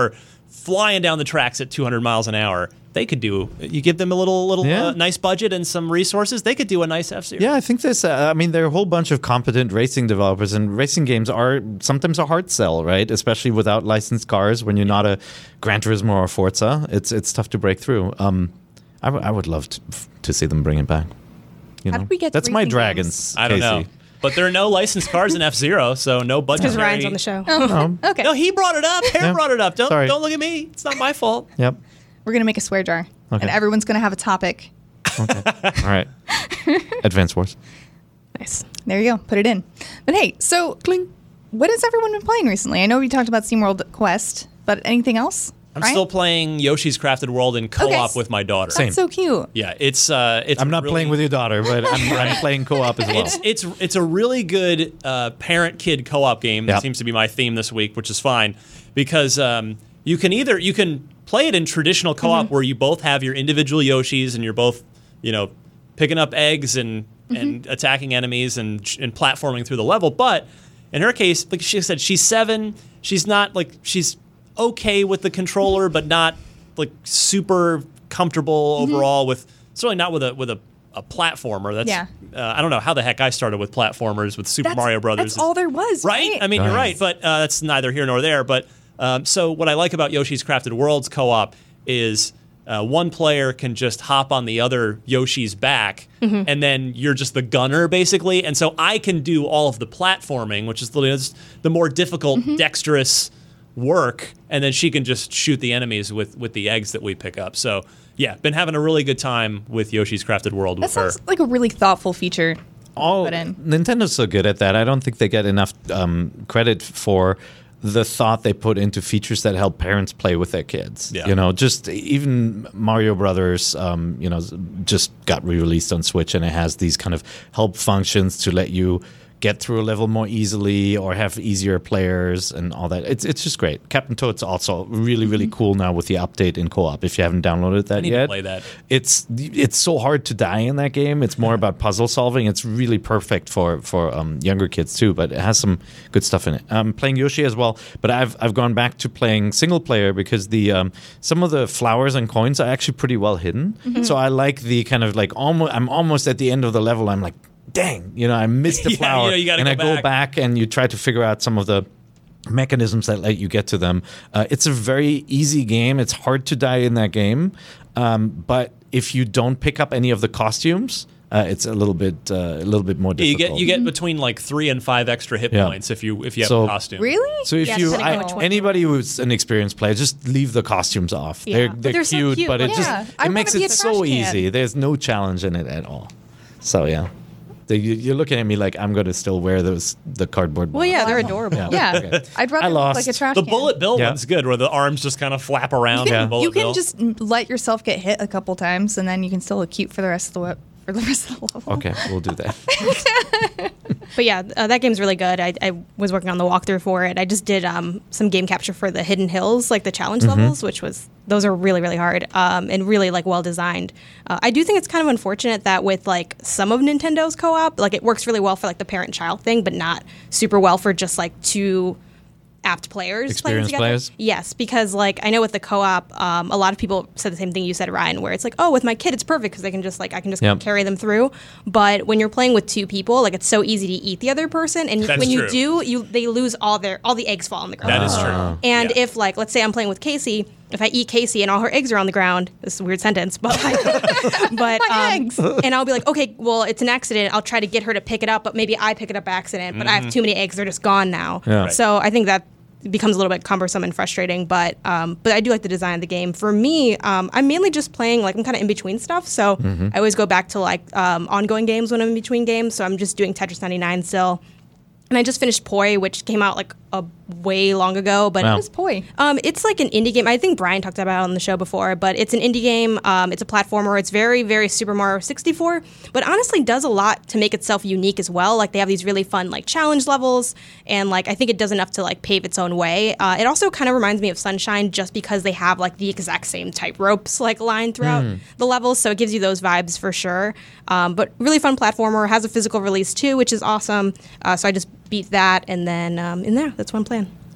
flying down the tracks at two hundred miles an hour. They could do. You give them a little, little Yeah. uh, nice budget and some resources. They could do a nice F-Zero. Yeah, I think there's. Uh, I mean, there are a whole bunch of competent racing developers, and racing games are sometimes a hard sell, right? Especially without licensed cars. When you're not a Gran Turismo or Forza, it's it's tough to break through. Um, I, w- I would love to, to see them bring it back. You How know? did we get That's my racing dragons. games? I don't Casey. know. But there are no licensed cars in F-Zero, so no budget. Because Ryan's on the show. Um, Okay. No, he brought it up. Harry Yeah. brought it up. Don't Sorry. don't look at me. It's not my fault. Yep. We're going to make a swear jar. Okay. And everyone's going to have a topic. All right. Advance Wars. Nice. There you go. Put it in. But hey, so Cling. What has everyone been playing recently? I know we talked about SteamWorld Quest, but anything else? I'm Ryan? still playing Yoshi's Crafted World in co-op Okay. with my daughter. Same. That's so cute. Yeah, it's uh, it's. I'm not really- playing with your daughter, but I'm, I'm playing co-op as well. It's it's it's a really good uh, parent-kid co-op game. That Yep. seems to be my theme this week, which is fine because um, you can either you can play it in traditional co-op Mm-hmm. where you both have your individual Yoshis and you're both you know picking up eggs and Mm-hmm. and attacking enemies and and platforming through the level. But in her case, like she said, she's seven. She's not like she's okay with the controller, but not like super comfortable Mm-hmm. overall with. Certainly not with a with a. A platformer. That's Yeah. uh, I don't know how the heck I started with platformers with Super That's, Mario Brothers. That's all there was, right? right? I mean, you're Right. right, but uh, that's neither here nor there. But um, so what I like about Yoshi's Crafted Worlds co-op is uh, one player can just hop on the other Yoshi's back, and then you're just the gunner basically. And so I can do all of the platforming, which is the, the more difficult, dexterous work, and then she can just shoot the enemies with with the eggs that we pick up. So yeah, been having a really good time with Yoshi's Crafted World That with her. sounds like a really thoughtful feature. all put in. Nintendo's so good at that. I don't think they get enough um, credit for the thought they put into features that help parents play with their kids. Yeah. You know, just even Mario Brothers, um, you know, just got re-released on Switch, and it has these kind of help functions to let you get through a level more easily or have easier players and all that. It's it's just great. Captain Toad's also really really cool now with the update in co-op. If you haven't downloaded that I need yet, to play that. it's it's so hard to die in that game. It's more about puzzle solving. It's really perfect for for um, younger kids too. But it has some good stuff in it. I'm playing Yoshi as well, but I've I've gone back to playing single player because the um, some of the flowers and coins are actually pretty well hidden. So I like the kind of like almost I'm almost at the end of the level. I'm like, dang, you know, I missed the Yeah, flower, you know, you gotta and go I go back. back and you try to figure out some of the mechanisms that let you get to them. Uh, it's a very easy game. It's hard to die in that game, um, but if you don't pick up any of the costumes, uh, it's a little bit uh, a little bit more Yeah, you difficult. get you get between like three and five extra hit Yeah. points if you if you have So- a costume. Really? So if Yeah, you, depending on I, which one. anybody who's an experienced player, just leave the costumes off. Yeah. They're But they're, they're so cute, cute, but it like- just Yeah, I it wanna makes be a it so trash can. easy. There's no challenge in it at all. So yeah, They- you- you're looking at me like I'm going to still wear those the cardboard. Well, yeah, box. they're adorable. Yeah. Okay. I'd rather I look lost. like a trash The can. bullet bill Yeah. one's good, where the arms just kind of flap around. You can, the bullet you can bill. just let yourself get hit a couple times, and then you can still look cute for the rest of the we- for the rest of the level. Okay, we'll do that. But yeah, uh, that game's really good. I, I was working on the walkthrough for it. I just did um, some game capture for the hidden hills, like the challenge levels, which was those are really really hard um, and really like well designed. Uh, I do think it's kind of unfortunate that with like some of Nintendo's co-op, like it works really well for like the parent-child thing, but not super well for just like two apt players playing Experienced together. players? Yes, because like I know with the co-op, um, a lot of people said the same thing you said, Ryan, where it's like, oh, with my kid, it's perfect because they can just like I can just Yep. carry them through. But when you're playing with two people, like it's so easy to eat the other person, and That's when you true. do, you they lose all their all the eggs fall on the ground. That is true. And Yeah. if like let's say I'm playing with Casey, if I eat Casey and all her eggs are on the ground, this is a weird sentence, but like, but My um, eggs. and I'll be like, okay, well it's an accident. I'll try to get her to pick it up, but maybe I pick it up by accident. But I have too many eggs; they're just gone now. Yeah. Right. So I think that becomes a little bit cumbersome and frustrating. But um, but I do like the design of the game. For me, um, I'm mainly just playing like I'm kind of in between stuff. So Mm-hmm. I always go back to like um, ongoing games when I'm in between games. So I'm just doing Tetris ninety-nine still. And I just finished Poi, which came out like a way long ago. But Wow. What is Poi? um, it's like an indie game. I think Brian talked about it on the show before, but it's an indie game. Um, it's a platformer. It's very, very Super Mario sixty-four, but honestly does a lot to make itself unique as well. Like they have these really fun like challenge levels, and like I think it does enough to like pave its own way. Uh, it also kind of reminds me of Sunshine just because they have like the exact same type ropes like lined throughout the levels, so it gives you those vibes for sure. Um, but really fun platformer. Has a physical release too, which is awesome. Uh, so I just beat that, and then um, in there, that's what I'm playing.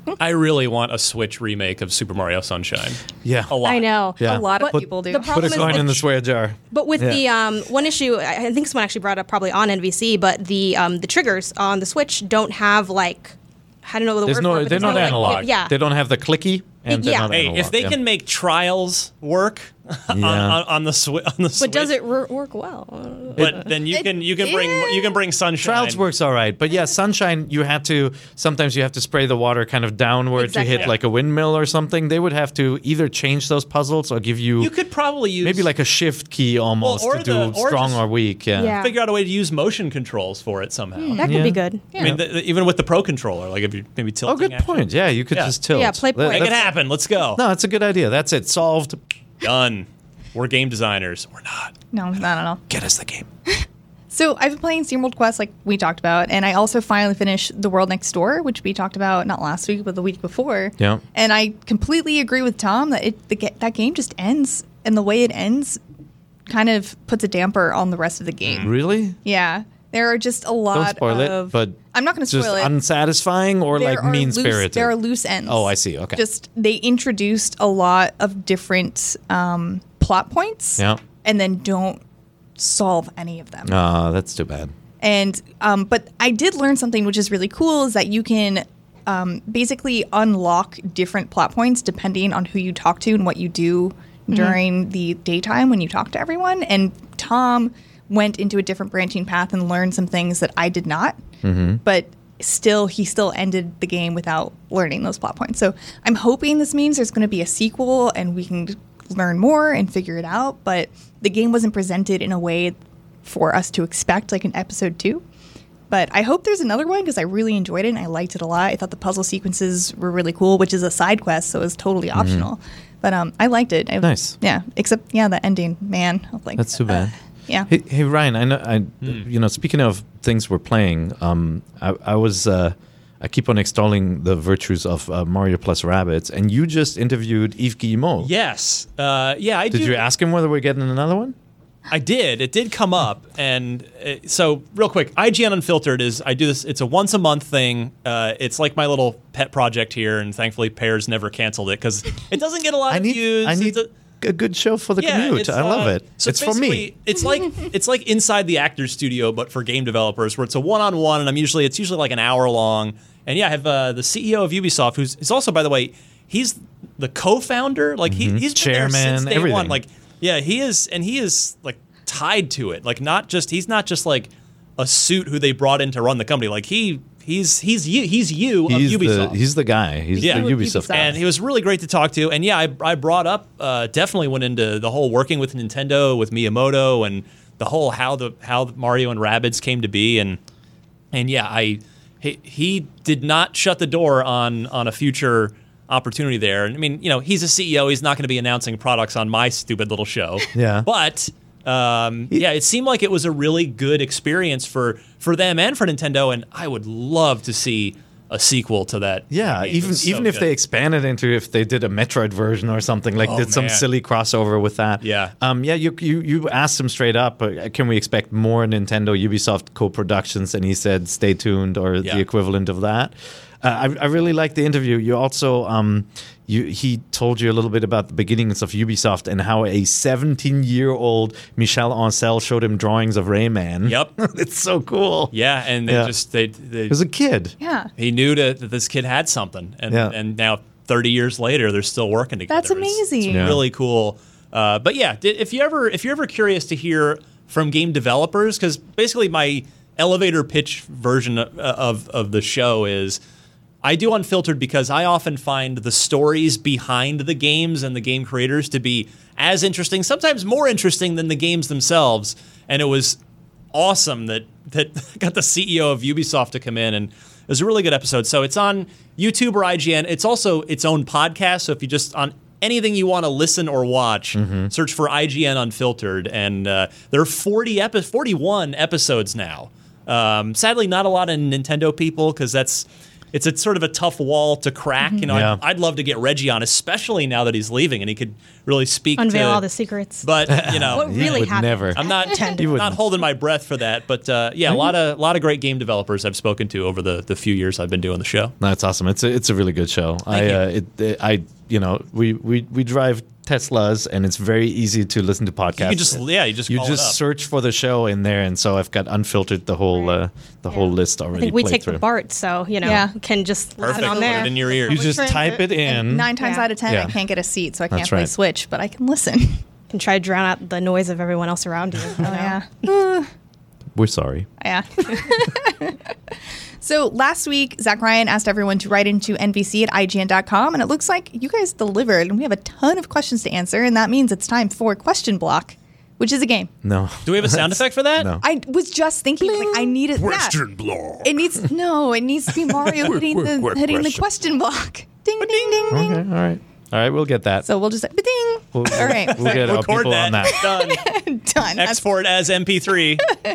I really want a Switch remake of Super Mario Sunshine. Yeah. A lot. I know. Yeah. A lot of But people do. the Put problem a is coin the in the swear jar. But with Yeah. the um, one issue, I I think someone actually brought up probably on N V C, but the um, the triggers on the Switch don't have like I don't know the There's word no, for it. but they're there's not no, like, analog. yeah. They don't have the clicky. And they're Yeah. not Hey, analog. if they yeah. can make Trials work on, Yeah. on, on the swi- on the Switch, But does it wor- work well? But then you can you can bring you can bring Sunshine. Trials works all right, but yeah, Sunshine. You had to sometimes you have to spray the water kind of downward Exactly. to hit Yeah. like a windmill or something. They would have to either change those puzzles or give you, You could probably use maybe like a shift key almost or to do the- or strong just- or weak. Yeah. Yeah. figure out a way to use motion controls for it somehow. That could Yeah. be good. I mean, th- th- even with the Pro controller, like if you maybe tilting. Oh, good action. point. Yeah, you could Yeah. just tilt. Yeah, play That- point. Make it that's- happen. Let's go. No, it's a good idea. That's it. Solved. Done. We're game designers. We're not. No, not at all. Get us the game. So I've been playing SteamWorld Quest, like we talked about, and I also finally finished The World Next Door, which we talked about not last week, but the week before. Yeah. And I completely agree with Tom that it the, ga- that game just ends, and the way it ends kind of puts a damper on the rest of the game. Really? Yeah, there are just a lot Don't spoil of. it. But I'm not going to just spoil it. unsatisfying or There like are mean loose- spirited. There are loose ends. Oh, I see. Okay. Just they introduced a lot of different um, plot points. Yeah. And then don't solve any of them. Oh, that's too bad. And um, but I did learn something which is really cool is that you can um, basically unlock different plot points depending on who you talk to and what you do during the daytime when you talk to everyone. And Tom went into a different branching path and learned some things that I did not. But still, he still ended the game without learning those plot points. So I'm hoping this means there's going to be a sequel and we can learn more and figure it out. But the game wasn't presented in a way for us to expect like an episode two. But I hope there's another one because I really enjoyed it and I liked it a lot. I thought the puzzle sequences were really cool, which is a side quest, so it was totally optional. But um, I liked it. I, Nice. Yeah, except yeah, the ending, man. I was like, That's too bad. uh, yeah. Hey, hey Ryan, I know. I, you know, speaking of things we're playing, um, I, I was, uh, I keep on extolling the virtues of uh, Mario plus Rabbids, and you just interviewed Yves Guillemot. Yes. Uh, yeah. I Did do. you ask him whether we're getting another one? I did. It did come up, and uh, so real quick, I G N Unfiltered is I do this. It's a once a month thing. Uh, it's like my little pet project here, and thankfully, Pears never canceled it because it doesn't get a lot I of need, views. I need It's a- a good show for the yeah, commute. it's, I love uh, it. so it's for me. basically, It's like it's like inside the actor's studio, but for game developers, where it's a one-on-one, and I'm usually it's usually like an hour long. And yeah, I have uh, the C E O of Ubisoft, who's is also, by the way, he's the co-founder. Like he, he's been there Chairman, since day everything. one. Like yeah, he is, and he is like tied to it. Like not just he's not just like a suit who they brought in to run the company. Like he he's he's you he's you He's of the Ubisoft. he's the guy. He's Yeah. the With Ubisoft Ubisoft. guy. And he was really great to talk to. And yeah, I, I brought up, uh, definitely went into the whole working with Nintendo, with Miyamoto, and the whole how the how Mario and Rabbids came to be. And and yeah, I he, he did not shut the door on on a future opportunity there. And I mean, you know, he's a C E O. He's not going to be announcing products on my stupid little show. Yeah. But um, yeah, it seemed like it was a really good experience for for them and for Nintendo. And I would love to see a sequel to that. Yeah, game. even It's so even if good. they expanded into if they did a Metroid version or something like Oh, did some man. silly crossover with that. Yeah. um, yeah. You you you asked him straight up, uh, can we expect more Nintendo Ubisoft co-productions? And he said, stay tuned, or Yeah. the equivalent of that. Uh, I I really liked the interview. You also um you he told you a little bit about the beginnings of Ubisoft and how a seventeen year old Michel Ancel showed him drawings of Rayman. Yep. It's so cool. Yeah, and they Yeah. just they, they He was a kid. Yeah. he knew to, that this kid had something, and Yeah. and now thirty years later they're still working together. That's It's- It's, amazing. Yeah. really cool. Uh, but yeah, di- if you ever if you're ever curious to hear from game developers, because basically my elevator pitch version of, of of the show is. I do Unfiltered because I often find the stories behind the games and the game creators to be as interesting, sometimes more interesting than the games themselves. And it was awesome that that got the C E O of Ubisoft to come in, and it was a really good episode. So it's on YouTube or I G N. It's also its own podcast. So if you just on anything you want to listen or watch, search for I G N Unfiltered, and uh, there are forty epi- forty-one episodes now. Um, sadly, not a lot of Nintendo people because that's it's a sort of a tough wall to crack. You know, Yeah. I'd, I'd love to get Reggie on, especially now that he's leaving and he could really speak Unveil to all the secrets. But you know, What really would happened? never. I'm not You I'm wouldn't. not holding my breath for that. But uh, yeah, a lot of a lot of great game developers I've spoken to over the, the few years I've been doing the show. That's awesome. It's a, it's a really good show. I you. uh, it, it I you know we, we, we drive Teslas and it's very easy to listen to podcasts. You can just yeah, you just you call it just up. search for the show in there, and so I've got unfiltered the whole uh, the whole list I already. think we played take through. the BART, so you know, Yeah. can just Perfect. listen on Put there. it in your ear. You just type it in. Nine times Yeah. out of ten, Yeah. I can't get a seat, so I can't That's play right. Switch, but I can listen. Can try to drown out the noise of everyone else around you. you Oh know? yeah. We're sorry. Yeah. So last week, Zach Ryan asked everyone to write into N V C at I G N dot com, and it looks like you guys delivered, and we have a ton of questions to answer, and that means it's time for Question Block, which is a game. No. Do we have a sound effect for that? No. I was just thinking, like, I need it. Question block. It needs no. It needs to be Mario hitting quick, the quick hitting the question. question block. Ding ding ding ding. Okay. All right. All right. We'll get that. So we'll just ding. We'll, All right, We'll get our Record people that. on that. Done. done. That's- Export as M P three.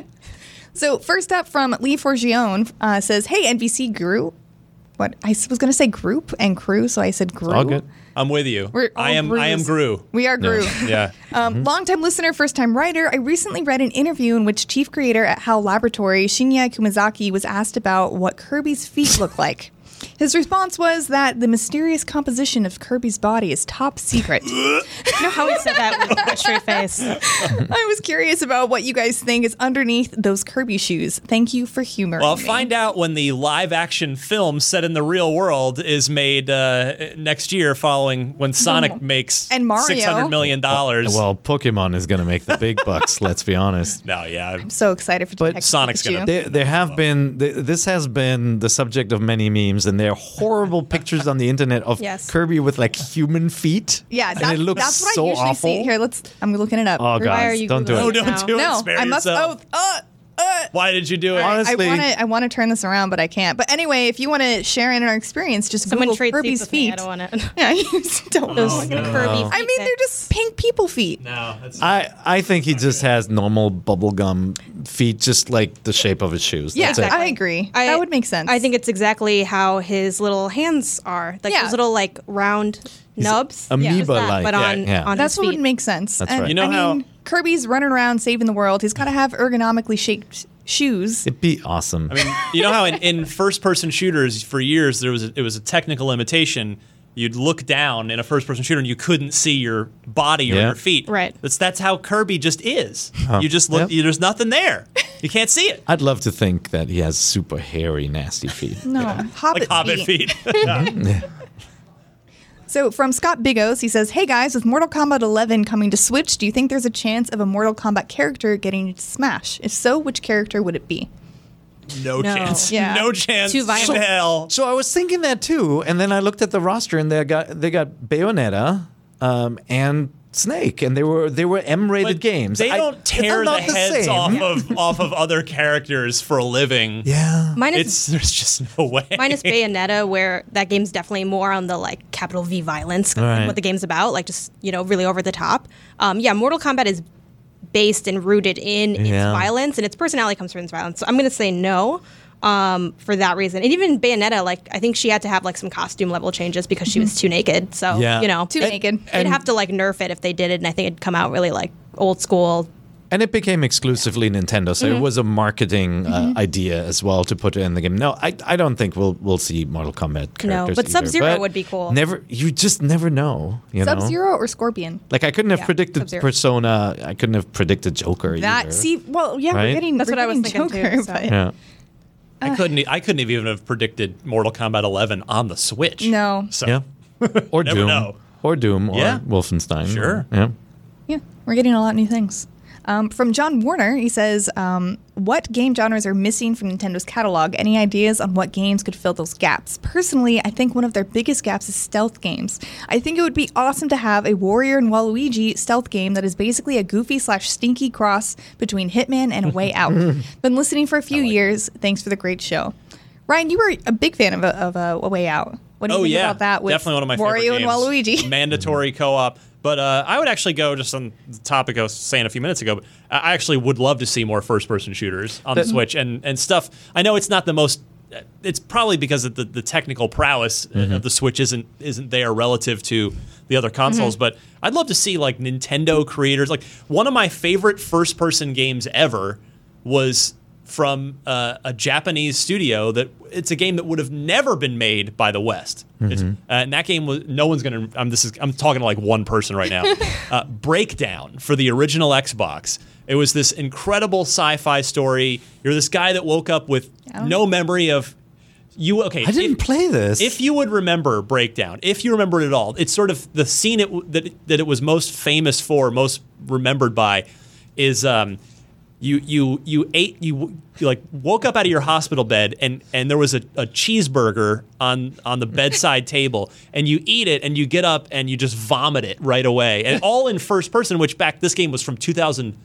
So first up from Lee Forgione uh, says, "Hey N V C Gru, what I s- was going to say group and crew, so I said Gru. All good. I'm with you. We're all I am. I am Grus. Gru. We are Gru. Yeah. Um, Longtime listener, first time writer. I recently read an interview in which chief creator at HAL Laboratory, Shinya Kumazaki, was asked about what Kirby's feet look like. His response was that the mysterious composition of Kirby's body is top secret. You know how he said that with a straight face. I was curious about what you guys think is underneath those Kirby shoes. Thank you for humoring Well, me. find out when the live-action film set in the real world is made uh, next year, following when Sonic makes And Mario. six hundred million dollars. Well, Pokemon is going to make the big bucks. Let's be honest. no, yeah. I'm so excited for But Detective Sonic's Pikachu. gonna- There, there have been. th- This has been the subject of many memes, and there are horrible pictures on the internet of Yes. Kirby with like human feet. Yeah, and that, it looks that's what so I usually awful. see. Here, let's. I'm looking it up. Oh, Why guys, are you don't do Googling it. No, don't now. do it. no, Spare I must. yourself. Oh, uh, uh. Why did you do it? Honestly- I want to. I want to turn this around, but I can't. But anyway, if you want to share in our experience, just Someone Google trade Kirby's seats with me. feet. I don't want to. Yeah, you just don't Those know. Kirby. I mean, they're just pink people feet. No, that's I, I think he just has normal bubblegum feet, just like the shape of his shoes. Yeah, That's it. I agree. I- that would make sense. I think it's exactly how his little hands are, like Yeah. those little like round nubs, amoeba-like. but on Yeah, yeah. on that's his what feet. would make sense. That's And, right. You know I how- mean, Kirby's running around saving the world. He's got to have ergonomically shaped shoes. It'd be awesome. I mean, you know how in, in first-person shooters for years there was a, it was a technical limitation. You'd look down in a first-person shooter and you couldn't see your body or Yeah. your feet. Right. That's that's how Kirby just is. You just look. Yep. You, there's nothing there. You can't see it. I'd love to think that he has super hairy, nasty feet. No, Hobbit, Like Hobbit feet. feet. So from Scott Bigos, he says, "Hey guys, with Mortal Kombat eleven coming to Switch, do you think there's a chance of a Mortal Kombat character getting into Smash? If so, which character would it be?" No, No. chance. Yeah. No chance. Too violent. in hell. So I was thinking that too, and then I looked at the roster, and they got they got Bayonetta um, and Snake, and they were they were M-rated But games. They I- don't it's tear the not heads same. off of off of other characters for a living. Yeah. Minus It's there's just no way. minus Bayonetta, where that game's definitely more on the like capital V violence, Right. what the game's about, like just you know really over the top. Um, yeah, Mortal Kombat is based and rooted in its Yeah. violence, and its personality comes from its violence. So I'm going to say no. Um, for that reason, and even Bayonetta, like I think she had to have like some costume level changes because she was too naked. So Yeah. you know, Too it- naked. They'd And- have to like nerf it if they did it, and I think it'd come out really like old school. And it became exclusively Nintendo, so Mm-hmm. it was a marketing uh, idea as well to put it in the game. No, I, I don't think we'll we'll see Mortal Kombat characters. but either, Sub-Zero but would be cool. Never, you just never know. You know, Sub Zero or Scorpion? like I couldn't have Yeah, predicted Sub-Zero. Persona. I couldn't have predicted Joker That either. see, well, yeah, Right? we're getting That's we're what I was getting thinking Joker, too, so. but yeah. I couldn't. e- I couldn't have even have predicted Mortal Kombat eleven on the Switch. no, So Yeah. Or Never Doom. know. Or Doom. Or Yeah. Wolfenstein. Sure. Yeah. yeah, we're getting a lot of new things. Um, from John Warner, he says, um, "What game genres are missing from Nintendo's catalog? Any ideas on what games could fill those gaps? Personally, I think one of their biggest gaps is stealth games. I think it would be awesome to have a Warrior and Waluigi stealth game that is basically a goofy slash stinky cross between Hitman and A Way Out. Been listening for a few years. Thanks for the great show." Ryan, you were a big fan of a, of a, a Way Out. What do you oh think yeah, about that? With definitely one of my Wario favorite and games. Waluigi. Mandatory co-op. But uh, I would actually go just on the topic I was saying a few minutes ago. But I actually would love to see more first-person shooters on the That- Switch and and stuff. I know it's not the most it's probably because of the, the technical prowess Mm-hmm. of the Switch isn't isn't there relative to the other consoles. Mm-hmm. But I'd love to see like Nintendo creators. Like one of my favorite first person games ever was from uh, a Japanese studio that it's a game that would have never been made by the West. It's, uh, and that game was no one's gonna. I'm this is I'm talking to like one person right now. uh, Breakdown for the original Xbox. It was this incredible sci-fi story. You're this guy that woke up with no memory of you. Okay, I didn't if, play this. If you would remember Breakdown, if you remember it at all, it's sort of the scene it, w- that that it was most famous for, most remembered by, is. Um, You you you ate you, you like woke up out of your hospital bed and, and there was a, a cheeseburger on on the bedside table and you eat it and you get up and you just vomit it right away and all in first person, which back this game was from two thousand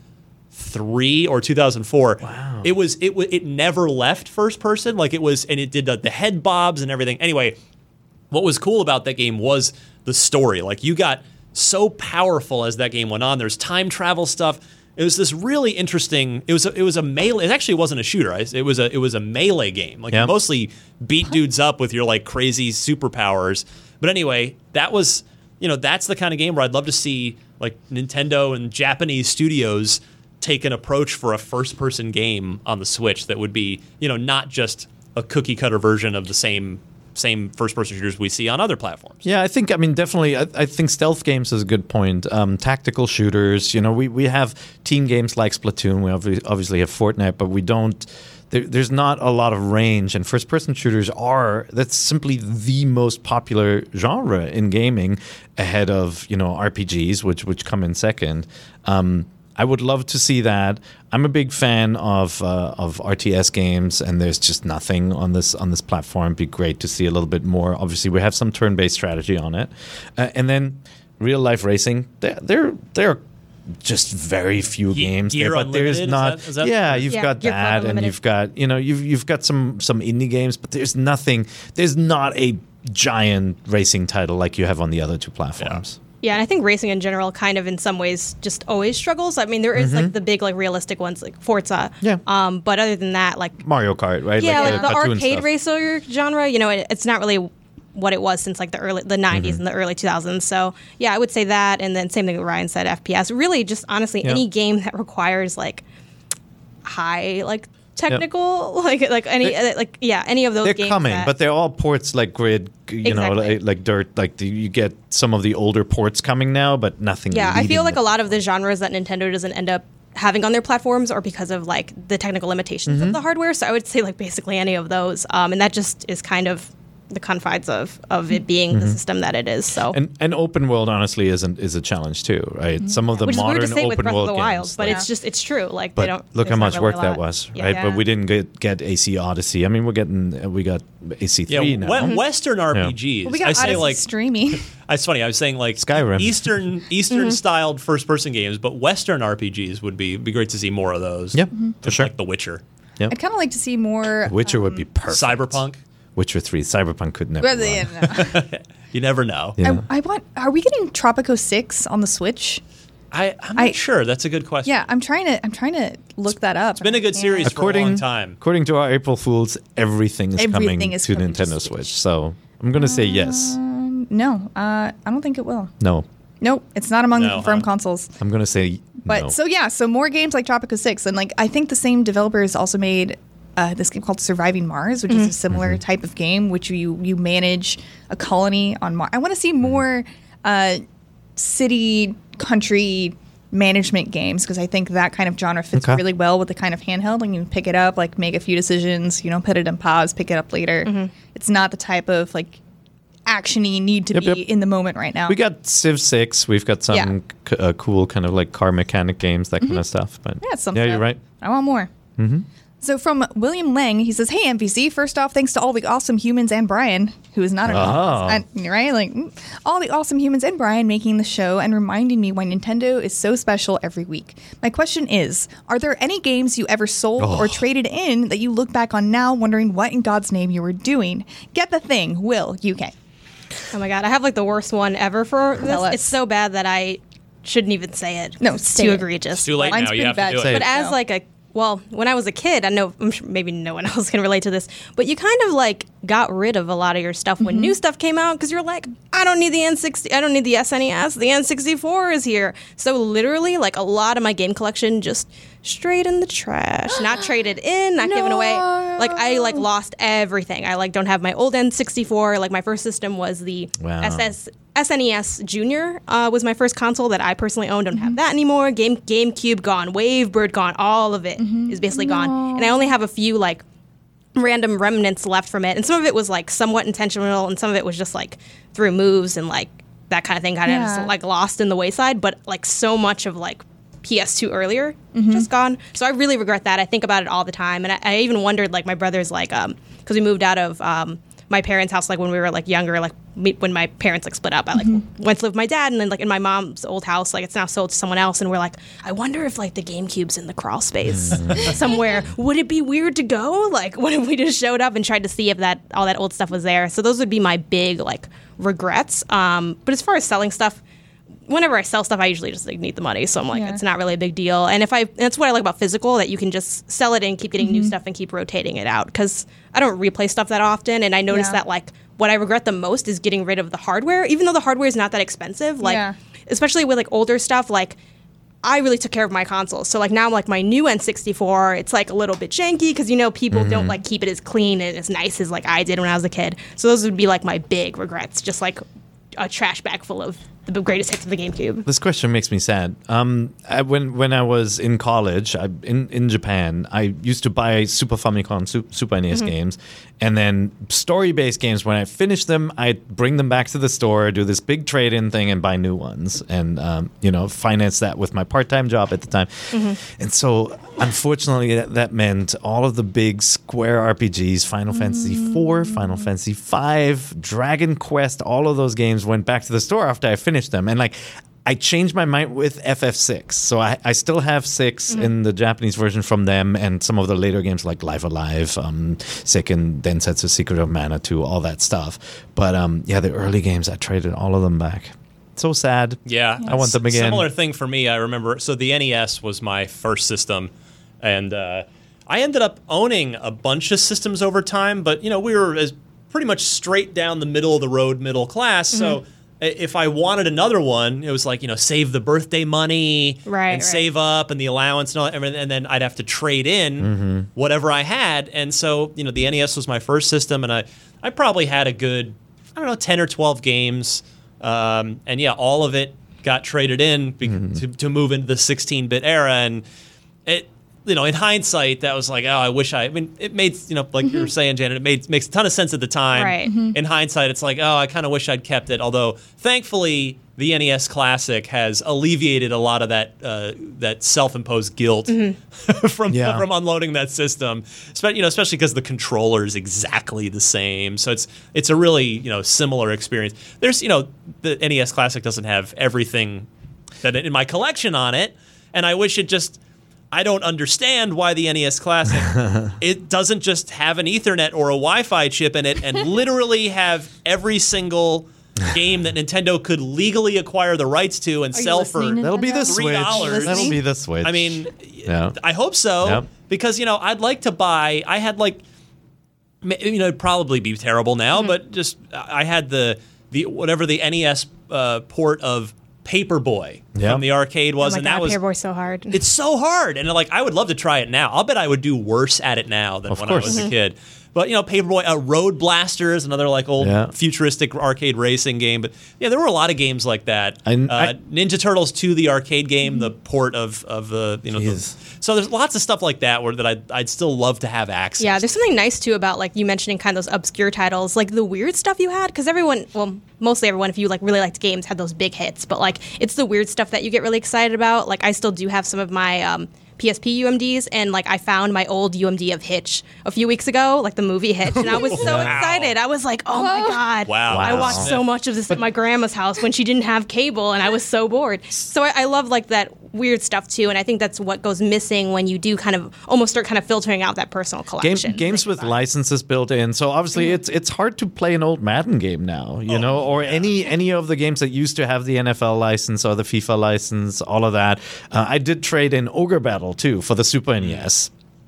three or two thousand four. Wow. It was it wa- it never left first person, like it was, and it did the, the head bobs and everything. Anyway, what was cool about that game was the story. Like you got so powerful as that game went on. There's time travel stuff. It was this really interesting. It was a, it was a melee. It actually wasn't a shooter. It was a it was a melee game. Like Yeah. you mostly beat dudes up with your like crazy superpowers. But anyway, that was you know that's the kind of game where I'd love to see like Nintendo and Japanese studios take an approach for a first person game on the Switch that would be you know not just a cookie cutter version of the same same first person shooters we see on other platforms. Yeah, I think, I mean, definitely, I, I think stealth games is a good point. Um, tactical shooters, you know, we, we have team games like Splatoon. We obvi- obviously have Fortnite, but we don't, there, there's not a lot of range. And first person shooters are, that's simply the most popular genre in gaming ahead of, you know, R P Gs, which, which come in second. Um, I would love to see that. I'm a big fan of uh, of R T S games, and there's just nothing on this on this platform. It'd be great to see a little bit more. Obviously, we have some turn-based strategy on it, uh, and then real life racing. There, there, there are just very few Ge- games Gear there, but there's Unlimited, is not. that- is that- yeah, you've Yeah, got Gear Club that, and Unlimited. you've got you know you've you've got some some indie games, but there's nothing. There's not a giant racing title like you have on the other two platforms. Yeah, and I think racing in general kind of in some ways just always struggles. I mean, there is like the big like realistic ones like Forza. Yeah. Um, but other than that, like Mario Kart, right? yeah, like, uh, the cartoon arcade stuff. racer genre, you know, it, it's not really what it was since like the early the nineties Mm-hmm. and the early two thousands. So yeah, I would say that, and then same thing with Ryan said, F P S. Really, just honestly, Yeah. any game that requires like high like technical like like any uh, like yeah any of those They're games coming, that- but they're all ports like Grid, you know, Exactly. like, like Dirt. Like the, you get some of the older ports coming now, but nothing. yeah, I feel leading like the- a lot of the genres that Nintendo doesn't end up having on their platforms are because of like the technical limitations Mm-hmm. of the hardware. So I would say like basically any of those, um, and that just is kind of the confines of of it being the system that it is. So Mm-hmm. And, and open world, honestly, isn't is a challenge too, right? Some of the which is weird modern to say with open Breath of world the Wild, games, but like- it's just it's true. Like But they don't look how there's not much really work a that lot. was, Yeah. right? But we didn't get get A C Odyssey. I mean, we're getting we got A C Yeah, three now. we- Western R P Gs. Well, we got I say Odyssey like streaming. it's funny. I was saying like Skyrim. Eastern Eastern styled first person games, but Western R P Gs would be be great to see more of those. Yep, for Just sure. Like The Witcher, I'd kind of like to see more. Witcher would be perfect. Cyberpunk. Witcher three, Cyberpunk could never. Rather run. than, uh, You never know. Yeah. I, I want. Are we getting Tropico six on the Switch? I, I'm not I- sure. That's a good question. Yeah, I'm trying to. I'm trying to look that up. It's been a good series for a according long time. according to our April Fools, everything is Everything coming is to coming to Nintendo Switch. Switch. So I'm gonna say yes. No, uh, I don't think it will. No, Nope, it's not among the No, confirmed huh? consoles. I'm gonna say But no. so yeah, so more games like Tropico six, and like I think the same developers also made uh, this game called Surviving Mars, which is a similar Mm-hmm. type of game, which you you manage a colony on Mars. I want to see more uh, city country management games because I think that kind of genre fits Okay. really well with the kind of handheld. Like you can pick it up, like make a few decisions, you know, put it in pause, pick it up later. It's not the type of like actiony need to Yep, be yep. in the moment right now. We got Civ six. We've got some Yeah. c- uh, cool kind of like car mechanic games, that kind of stuff. But Yeah, it's some yeah, you're stuff. right. I want more. Mm-hmm. So from William Lang, he says, "Hey M V C, first off, thanks to all the awesome humans and Brian, who is not an Oh. and, right, like mm, all the awesome humans and Brian making the show and reminding me why Nintendo is so special every week. My question is, are there any games you ever sold Oh. or traded in that you look back on now, wondering what in God's name you were doing? Get the thing, Will U K. Oh my god, I have like the worst one ever for this. Tell us. It's so bad that I shouldn't even say it. No, it's say too it. egregious. It's too late Mine's now. You pretty have bad to do too. it. But No. as like a well, when I was a kid, I know I'm sure maybe no one else can relate to this, but you kind of like got rid of a lot of your stuff when new stuff came out because you're like, I don't need the N sixty, I don't need the S N E S, the N sixty-four is here. So literally, like a lot of my game collection just straight in the trash, not traded in, not given away. Like I like lost everything. I like don't have my old N sixty-four. Like my first system was the Wow. S S. S N E S Junior uh, was my first console that I personally own. Don't have that anymore. Game GameCube gone. Wavebird gone. All of it is basically gone. And I only have a few like random remnants left from it. And some of it was like somewhat intentional, and some of it was just like through moves and like that kind of thing. Kind of Yeah. just like lost in the wayside. But like so much of like P S two earlier just gone. So I really regret that. I think about it all the time. And I, I even wondered like my brother's like um because we moved out of um. my parents' house, like when we were like younger, like me, when my parents like split up, I like went to live with my dad, and then like in my mom's old house, like it's now sold to someone else, and we're like, I wonder if like the GameCube's in the crawl space somewhere. Would it be weird to go? Like, what if we just showed up and tried to see if that all that old stuff was there? So those would be my big like regrets. Um, but as far as selling stuff, whenever I sell stuff, I usually just like need the money, so I'm like, Yeah. it's not really a big deal. And if I, that's what I like about physical, that you can just sell it and keep getting new stuff and keep rotating it out. Because I don't replay stuff that often, and I notice Yeah. that like what I regret the most is getting rid of the hardware, even though the hardware is not that expensive. Like, Yeah. especially with like older stuff, like. I really took care of my consoles. So like now like my new N sixty-four, it's like a little bit janky because you know people don't like keep it as clean and as nice as like I did when I was a kid. So those would be like my big regrets, just like a trash bag full of the greatest hits of the GameCube. This question makes me sad. Um, I, when when I was in college, I, in in Japan, I used to buy Super Famicom, Su- Super N E S Mm-hmm. games, and then story-based games. When I finished them, I'd bring them back to the store, do this big trade-in thing, and buy new ones, and um, you know, finance that with my part-time job at the time. Mm-hmm. And so, unfortunately, that, that meant all of the big Square R P Gs, Final Fantasy four, Final Fantasy five, Dragon Quest, all of those games went back to the store after I finished them, and like I changed my mind with F F six, so I, I still have six Mm-hmm. in the Japanese version from them, and some of the later games like Live Alive, um, Seiken Densetsu Secret of Mana two, all that stuff. But um, yeah, the early games, I traded all of them back. So sad. Yeah, I want them again. Similar thing for me. I remember. So the N E S was my first system, and uh, I ended up owning a bunch of systems over time. But you know, we were as pretty much straight down the middle of the road, middle class. So i- if I wanted another one, it was like you know, save the birthday money Right, and right. save up and the allowance and all, and and then I'd have to trade in whatever I had. And so you know, the N E S was my first system, and I I probably had a good I don't know ten or twelve games. Um, and yeah, all of it got traded in be- to, to move into the sixteen-bit era, and it, you know, in hindsight, that was like, oh, I wish I. I mean, it made you know, like you were saying, Janet, it made makes a ton of sense at the time. Right. In hindsight, it's like, oh, I kind of wish I'd kept it. Although, thankfully, the N E S Classic has alleviated a lot of that uh, that self-imposed guilt from Yeah. from unloading that system. Spe- you know, especially because the controller is exactly the same, so it's it's a really you know similar experience. There's you know the N E S Classic doesn't have everything that in my collection on it, and I wish it just. I don't understand why the N E S Classic it doesn't just have an Ethernet or a Wi-Fi chip in it and literally have every single game that Nintendo could legally acquire the rights to and Are you sell for. listening, That'll be the Nintendo? Switch. $3. That'll be the Switch. I mean, Yeah. I hope so Yep. because you know I'd like to buy. I had like, ma- you know, it'd probably be terrible now, Mm-hmm. but just I had the the whatever the N E S uh, port of Paperboy Yep. from the arcade was, oh my and God, that was Paperboy's so hard. it's so hard, and like I would love to try it now. I'll bet I would do worse at it now than Of when course. I was a kid. But you know, Paperboy, uh, Road Blaster is another like old Yeah. futuristic arcade racing game. But yeah, there were a lot of games like that. I- uh, I- Ninja Turtles two, the arcade game, the port of of the you know. The, Jeez. so there's lots of stuff like that where that I'd, I'd still love to have access. Yeah, there's something nice too about like you mentioning kind of those obscure titles, like the weird stuff you had, because everyone, well, mostly everyone, if you like really liked games, had those big hits. But like it's the weird stuff that you get really excited about. Like I still do have some of my um, P S P U M Ds, and like I found my old U M D of Hitch a few weeks ago, like the movie Hitch, and I was so Wow. excited. I was like, oh my God. Wow. I Wow. watched so much of this at my grandma's house when she didn't have cable, and I was so bored. So I, I love like that weird stuff too. And I think that's what goes missing when you do kind of almost start kind of filtering out that personal Game, collection. games with licenses built in, so obviously Mm-hmm. it's it's hard to play an old Madden game now, you know, or any any of the games that used to have the N F L license or the FIFA license, all of that. Uh, I did trade in Ogre Battle too for the Super N E S.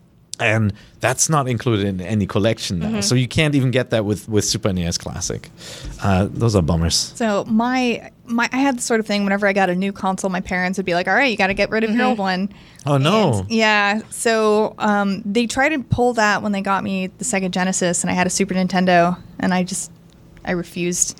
And that's not included in any collection now, Mm-hmm. so you can't even get that with, with Super N E S Classic. Uh, those are bummers. So my my I had the sort of thing whenever I got a new console, my parents would be like, "All right, you got to get rid of your old one." Oh no! And, yeah. So um, they tried to pull that when they got me the Sega Genesis, and I had a Super Nintendo, and I just I refused.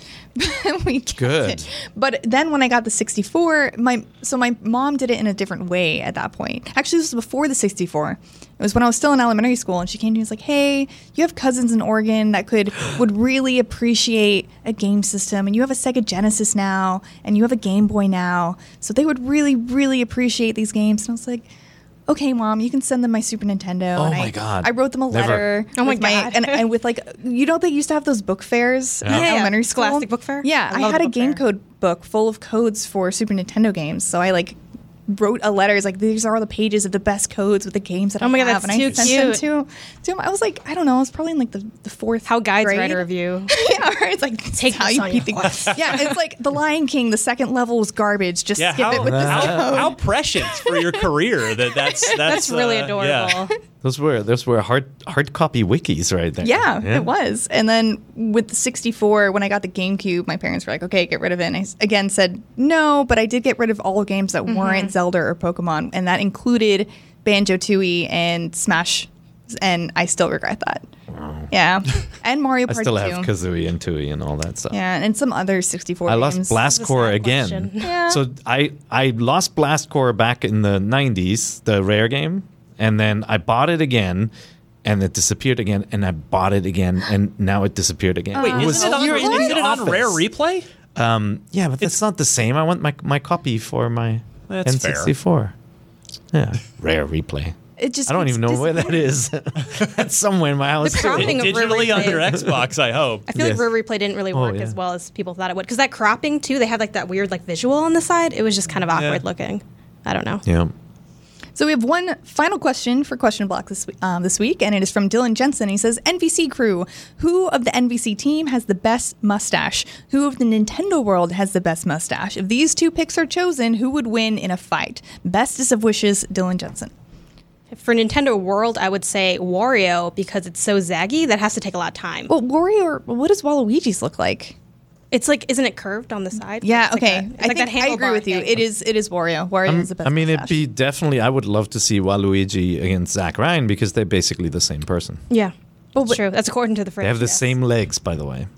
we kept Good. it. But then when I got the sixty-four, my so my mom did it in a different way at that point. Actually, this was before the sixty-four. It was when I was still in elementary school, and she came to me and was like, "Hey, you have cousins in Oregon that could would really appreciate a game system, and you have a Sega Genesis now, and you have a Game Boy now, so they would really, really appreciate these games." And I was like, "Okay, Mom, you can send them my Super Nintendo." Oh and my I, God. I wrote them a Never. letter. Oh my with God. and, and with like, you know, they used to have those book fairs in Yeah, yeah. elementary school. Scholastic Book Fair? Yeah, I I, love had the a book game fair. code book full of codes for Super Nintendo games. So I like wrote a letter. It's like, these are all the pages of the best codes with the games that Oh I my God, have. that's and I too sent cute. them to, to him. I was like, I don't know, I was probably in like the, the fourth How guides grade. write a review. Yeah, right. It's like, Take how this you on beat your the quest. Yeah, it's like The Lion King, the second level was garbage. Just Yeah, skip how, it with this how, code. how prescient for your career that that's that's, That's really uh, adorable. yeah. Those were those were hard hard copy wikis right there. Yeah, it was. And then with the sixty-four, when I got the GameCube, my parents were like, "Okay, get rid of it." And I s- again said no, but I did get rid of all games that Mm-hmm. weren't Zelda or Pokemon, and that included Banjo-Tooie and Smash. And I still regret that. Yeah, and Mario I Party still two. have Kazooie and Tooie and all that stuff. Yeah, and some other sixty-four I lost games. Blast This is a Core sad again. question. Yeah. So I I lost Blast Core back in the nineties, the rare game, and then I bought it again, and it disappeared again, and I bought it again, and now it disappeared again. Wait, it was isn't it on, here in isn't the it on office. Rare Replay? Um, yeah, but that's not the same. I want my my copy for my That's N sixty-four. Yeah, Rare Replay. It just I don't keeps even know where disappearing. that is. That's somewhere in my house. The too. cropping of Rare Digitally on Replay. your Xbox, I hope. I feel Yes. like Rare Replay didn't really work yeah. as well as people thought it would. Because that cropping, too, they had like that weird like visual on the side. It was just kind of awkward looking. I don't know. Yeah. So we have one final question for Question Block this, we- um, this week, and it is from Dylan Jensen. He says, N V C crew, who of the N V C team has the best mustache? Who of the Nintendo world has the best mustache? If these two picks are chosen, who would win in a fight? Bestest of wishes, Dylan Jensen. For Nintendo World, I would say Wario because it's so zaggy that has to take a lot of time. Well, Wario, what does Waluigi's look like? It's like, isn't it curved on the side? Yeah, It's like okay. a- it's I like think that I agree handlebar with you. thing. It is it is Wario. Wario Um, is the best I mean, it'd mustache. be definitely. I would love to see Waluigi against Zack Ryan because they're basically the same person. Yeah. Well, That's but- true. That's according to the They fridge. have the yes. same legs, by the way.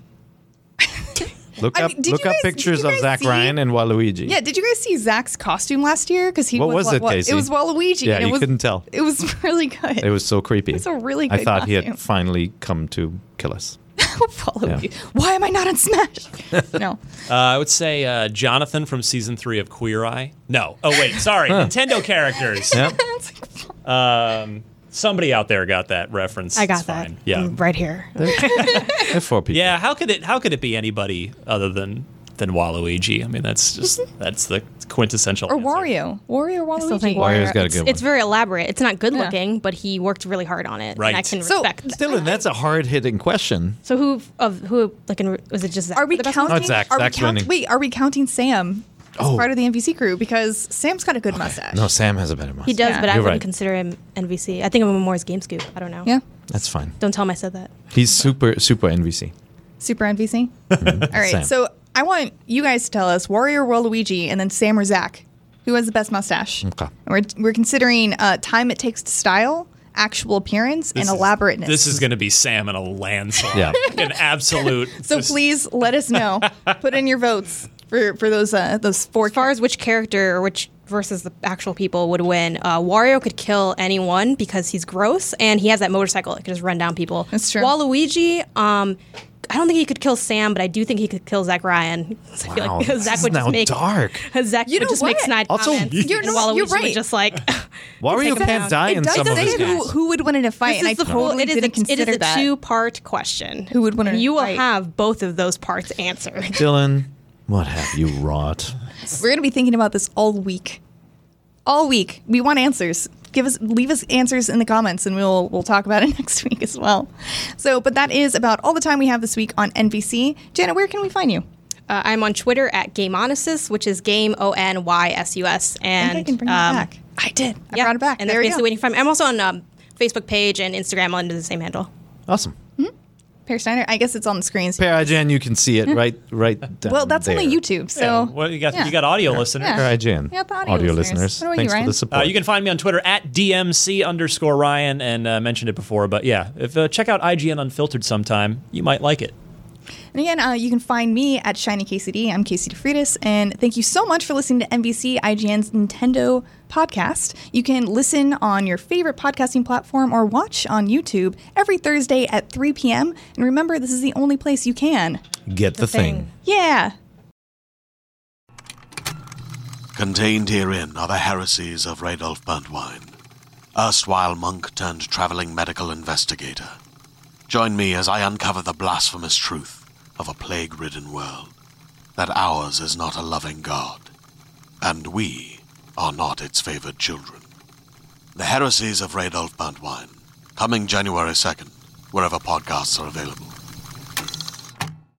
Look I up, mean, did look you up guys- did pictures you of guys Zack see- Ryan and Waluigi. Yeah, did you guys see Zach's costume last year? Because he What was, was it, wa- Casey? It was Waluigi. Yeah, and it you was, couldn't tell. It was really good. It was so creepy. It's a really I good thought he costume. had finally come to kill us. Waluigi. Why am I not on Smash? No. Uh, I would say uh, Jonathan from season three of Queer Eye. No. Oh, wait. Sorry. Nintendo characters. Yeah. Um, somebody out there got that reference. I got It's that. fine. Yeah. I'm right here. They're four people. Yeah. How could it? How could it be anybody other than than Waluigi? I mean, that's just that's the quintessential. Or answer. Wario. Wario or I still Waluigi. think Wario's Wario- got a it's, good it's one. very elaborate. It's not good Yeah. looking, but he worked really hard on it. Right. And I can So- respect. Dylan, that's a hard hitting question. So who of who like in, was it just Zach Are we for the best counting? Oh, it's Zach. Are we Zach's count- winning. Wait, are we counting Sam as Oh. part of the N V C crew? Because Sam's got a good mustache. No, Sam has a better mustache. He does, Yeah. but I You're wouldn't right. consider him N V C. I think of him more as Game Scoop. I don't know. Yeah. That's fine. Don't tell him I said that. He's super, super N V C. Super N V C. All right. Sam. So I want you guys to tell us Wario or Waluigi, and then Sam or Zach. Who has the best mustache? Okay. And We're, we're considering uh, time it takes to style, actual appearance, This and is- elaborateness. This is going to be Sam in a landslide. Yeah. An absolute. so just- please let us know. Put in your votes for, for those uh, those four. As far as which character or which versus the actual people would win, uh, Wario could kill anyone because he's gross and he has that motorcycle that can just run down people. That's true. Waluigi, um, I don't think he could kill Sam, but I do think he could kill Zach Ryan. So I feel Wow, like this Zach is would now just make dark. Zach You would know just make what? snide Also, comments, you're and not- Waluigi you're would right. just like Wario take him can't down. die in it some doesn't of his say who, games. who would win in a fight, This and I is the totally full, it is didn't a, it consider is a that. two-part question. Who would win in a You will fight? have both of those parts answered. Dylan, what have you wrought? We're gonna be thinking about this all week. all week. We want answers. Give us, leave us answers in the comments, and we'll we'll talk about it next week as well. So, but that is about all the time we have this week on N V C. Janet, where can we find you? Uh, I'm on Twitter at Gameonysus, which is Game O N Y S U S. And I think I can bring um, it back. I did. I yeah, brought it back. And there that's we basically go. waiting for me. I'm also on um, Facebook page and Instagram under the same handle. Awesome. Pear Steiner. I guess it's on the screens. Pear I G N, you can see it right, right down Well, that's there. only YouTube. So Yeah, well, you got yeah. you got audio listeners. Yeah. Pear I G N. Yeah, the audio listeners. listeners. What about you, Thanks Ryan? for the support. Uh, you can find me on Twitter at D M C underscore Ryan, and uh, mentioned it before. But yeah, if uh, check out I G N Unfiltered sometime, you might like it. And again, uh, you can find me at Shiny K C D. I'm Casey DeFreitas, and thank you so much for listening to N B C, I G N's Nintendo podcast. You can listen on your favorite podcasting platform or watch on YouTube every Thursday at three p.m. And remember, this is the only place you can. Get the, thing. thing. Yeah. Contained herein are the heresies of Radolf Burntwine, erstwhile monk turned traveling medical investigator. Join me as I uncover the blasphemous truth of a plague-ridden world, that ours is not a loving God, and we are not its favored children. The heresies of Radolf Burntwine, coming January second, wherever podcasts are available.